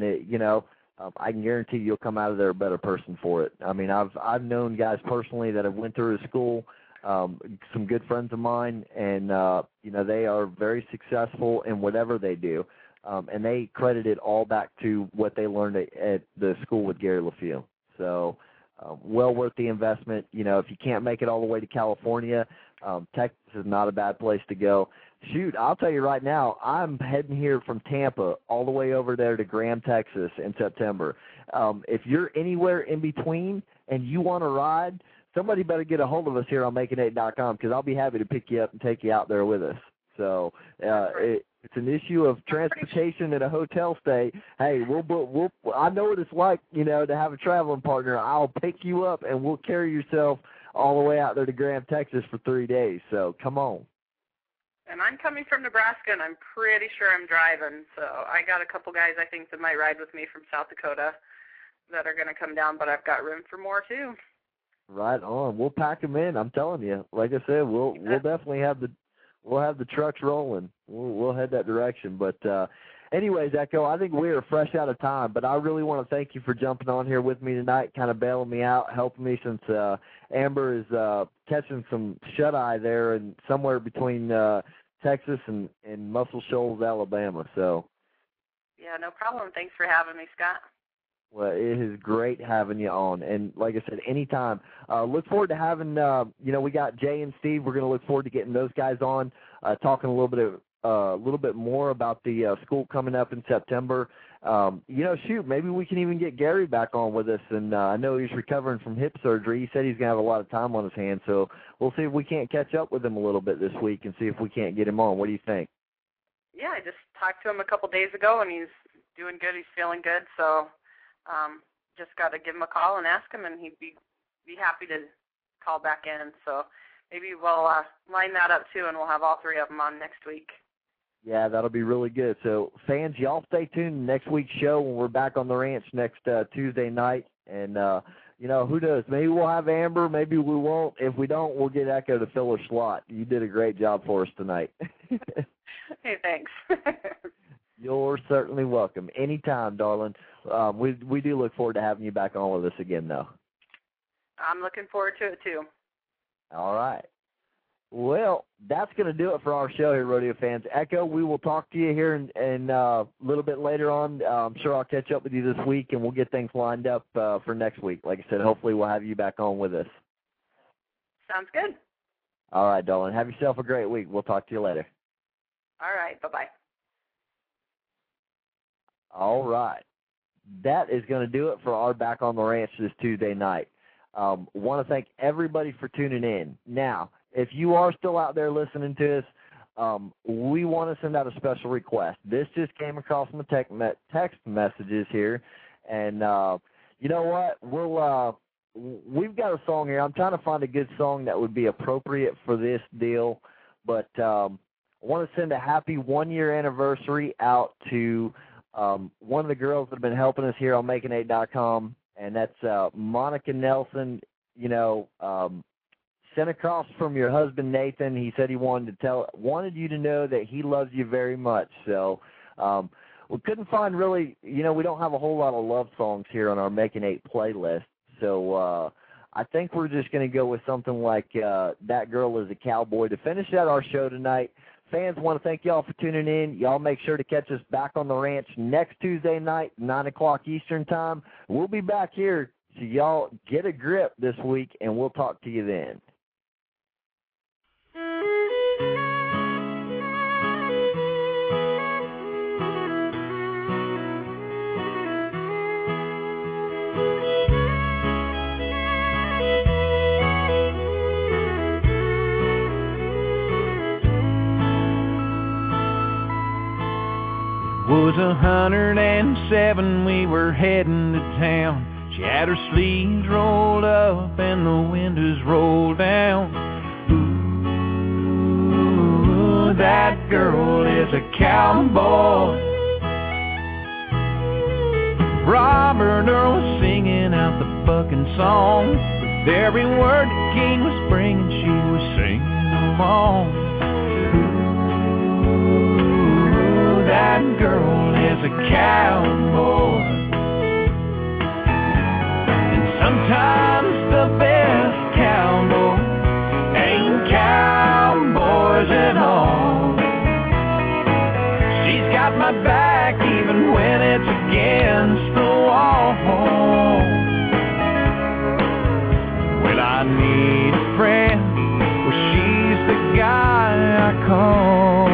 I can guarantee you'll come out of there a better person for it. I mean, I've known guys personally that have went through his school, some good friends of mine, and they are very successful in whatever they do, and they credit it all back to what they learned at the school with Gary LeFew. So. Well worth the investment. If you can't make it all the way to California, Texas is not a bad place to go. Shoot, I'll tell you right now, I'm heading here from Tampa all the way over there to Graham, Texas in September. If you're anywhere in between and you want to ride, somebody better get a hold of us here on Making8.com, because I'll be happy to pick you up and take you out there with us. So it's an issue of transportation and a hotel stay. Hey, I know what it's like, to have a traveling partner. I'll pick you up and we'll carry yourself all the way out there to Graham, Texas for 3 days. So come on. And I'm coming from Nebraska, and I'm pretty sure I'm driving. So I got a couple guys I think that might ride with me from South Dakota that are going to come down, but I've got room for more too. Right on. We'll pack them in. I'm telling you. Like I said, we'll definitely have the trucks rolling. We'll head that direction. But anyways, Echo, I think we are fresh out of time, but I really want to thank you for jumping on here with me tonight, kind of bailing me out, helping me, since Amber is catching some shut-eye there and somewhere between Texas and Muscle Shoals, Alabama. So. Yeah, no problem. Thanks for having me, Scott. Well, it is great having you on. And like I said, anytime. Look forward to having, we got Jay and Steve. We're going to look forward to getting those guys on, talking a little bit more about the school coming up in September. Maybe we can even get Gary back on with us. And I know he's recovering from hip surgery. He said he's going to have a lot of time on his hands. So we'll see if we can't catch up with him a little bit this week and see if we can't get him on. What do you think? Yeah, I just talked to him a couple days ago, and he's doing good. He's feeling good. So just got to give him a call and ask him, and he'd be happy to call back in. So maybe we'll line that up too, and we'll have all three of them on next week. Yeah, that'll be really good. So fans, y'all stay tuned next week's show when we're back on the ranch next Tuesday night. And, who knows? Maybe we'll have Amber. Maybe we won't. If we don't, we'll get Echo to fill her slot. You did a great job for us tonight. Hey, thanks. You're certainly welcome. Anytime, darling. We do look forward to having you back on with us again, though. I'm looking forward to it, too. All right. Well, that's going to do it for our show here, rodeo fans. Echo, we will talk to you here in a little bit later on. I'm sure I'll catch up with you this week, and we'll get things lined up for next week. Like I said, hopefully we'll have you back on with us. Sounds good. All right, darling. Have yourself a great week. We'll talk to you later. All right. Bye-bye. All right. That is going to do it for our Back on the Ranch this Tuesday night. Want to thank everybody for tuning in. Now, if you are still out there listening to us, we want to send out a special request. This just came across from the text messages here, and you know what? We've got a song here. I'm trying to find a good song that would be appropriate for this deal, but I want to send a happy 1-year anniversary out to one of the girls that have been helping us here on Making8.com, and that's Monica Nelson. Sent across from your husband Nathan. He said he wanted you to know that he loves you very much. So we couldn't find really, we don't have a whole lot of love songs here on our Making 8 playlist. So I think we're just going to go with something like That Girl Is a Cowboy to finish out our show tonight. Fans, want to thank y'all for tuning in. Y'all make sure to catch us back on the ranch next Tuesday night, 9 o'clock Eastern time. We'll be back here So y'all get a grip this week, and we'll talk to you then. Was 107, we were heading to town. She had her sleeves rolled up and the windows rolled down. Ooh, that girl is a cowboy. Robert Earl was singing out the fucking song. With every word the king was bringing, she was singing along. That girl is a cowboy. And sometimes the best cowboys ain't cowboys at all. She's got my back even when it's against the wall. When I need a friend, well, she's the guy I call.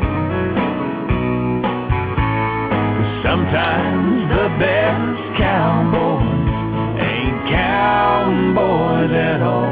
Sometimes the best cowboys ain't cowboys at all.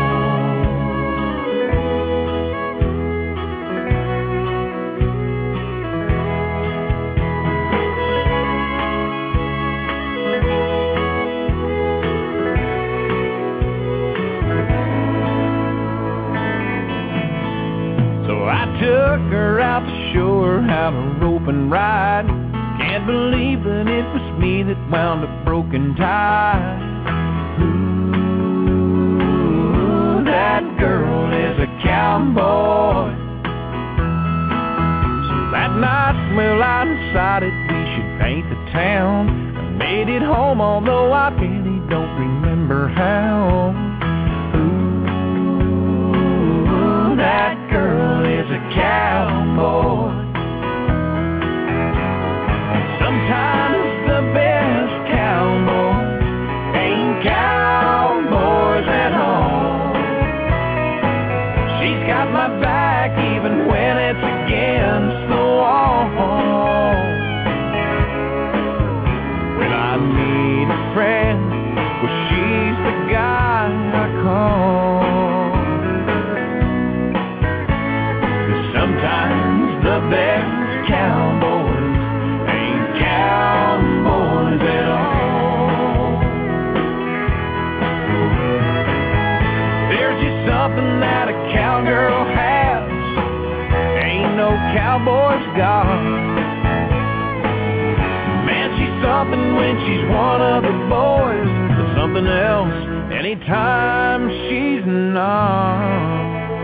So I took her out to show her how to rope and ride. Can't believe that it was me that wound up broken tied. Ooh, that girl is a cowboy. So that night, well, I decided we should paint the town. I made it home, although I really don't remember how. Ooh, that girl is a cowboy. Sometimes the best cowboys ain't cowboys at all. She's got my back even when it's against the wall. When I need a friend, well, she's the guy I call. 'Cause sometimes the best cowboys cowboys at all. There's just something that a cowgirl has, ain't no cowboy's got. Man, she's something when she's one of the boys, but something else anytime she's not.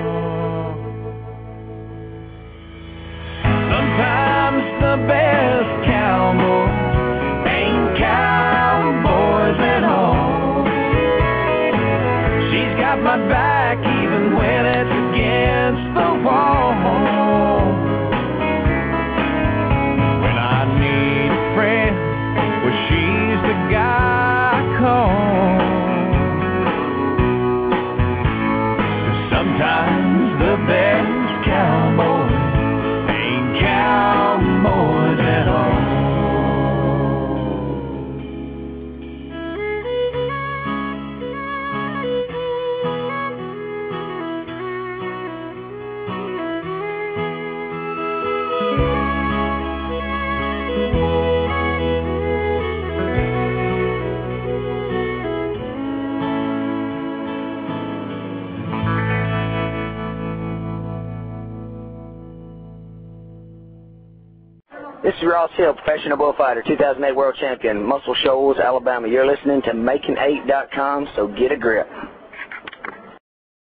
Sometimes the best cowboys ain't cowboys at all. She's got my back even when it's against the wall. When I need a friend, well, she's the guy I call. 'Cause sometimes the best cowboys cowboys at all. This is Ross Hill, professional bullfighter, 2008 world champion, Muscle Shoals, Alabama. You're listening to Making8.com, so get a grip.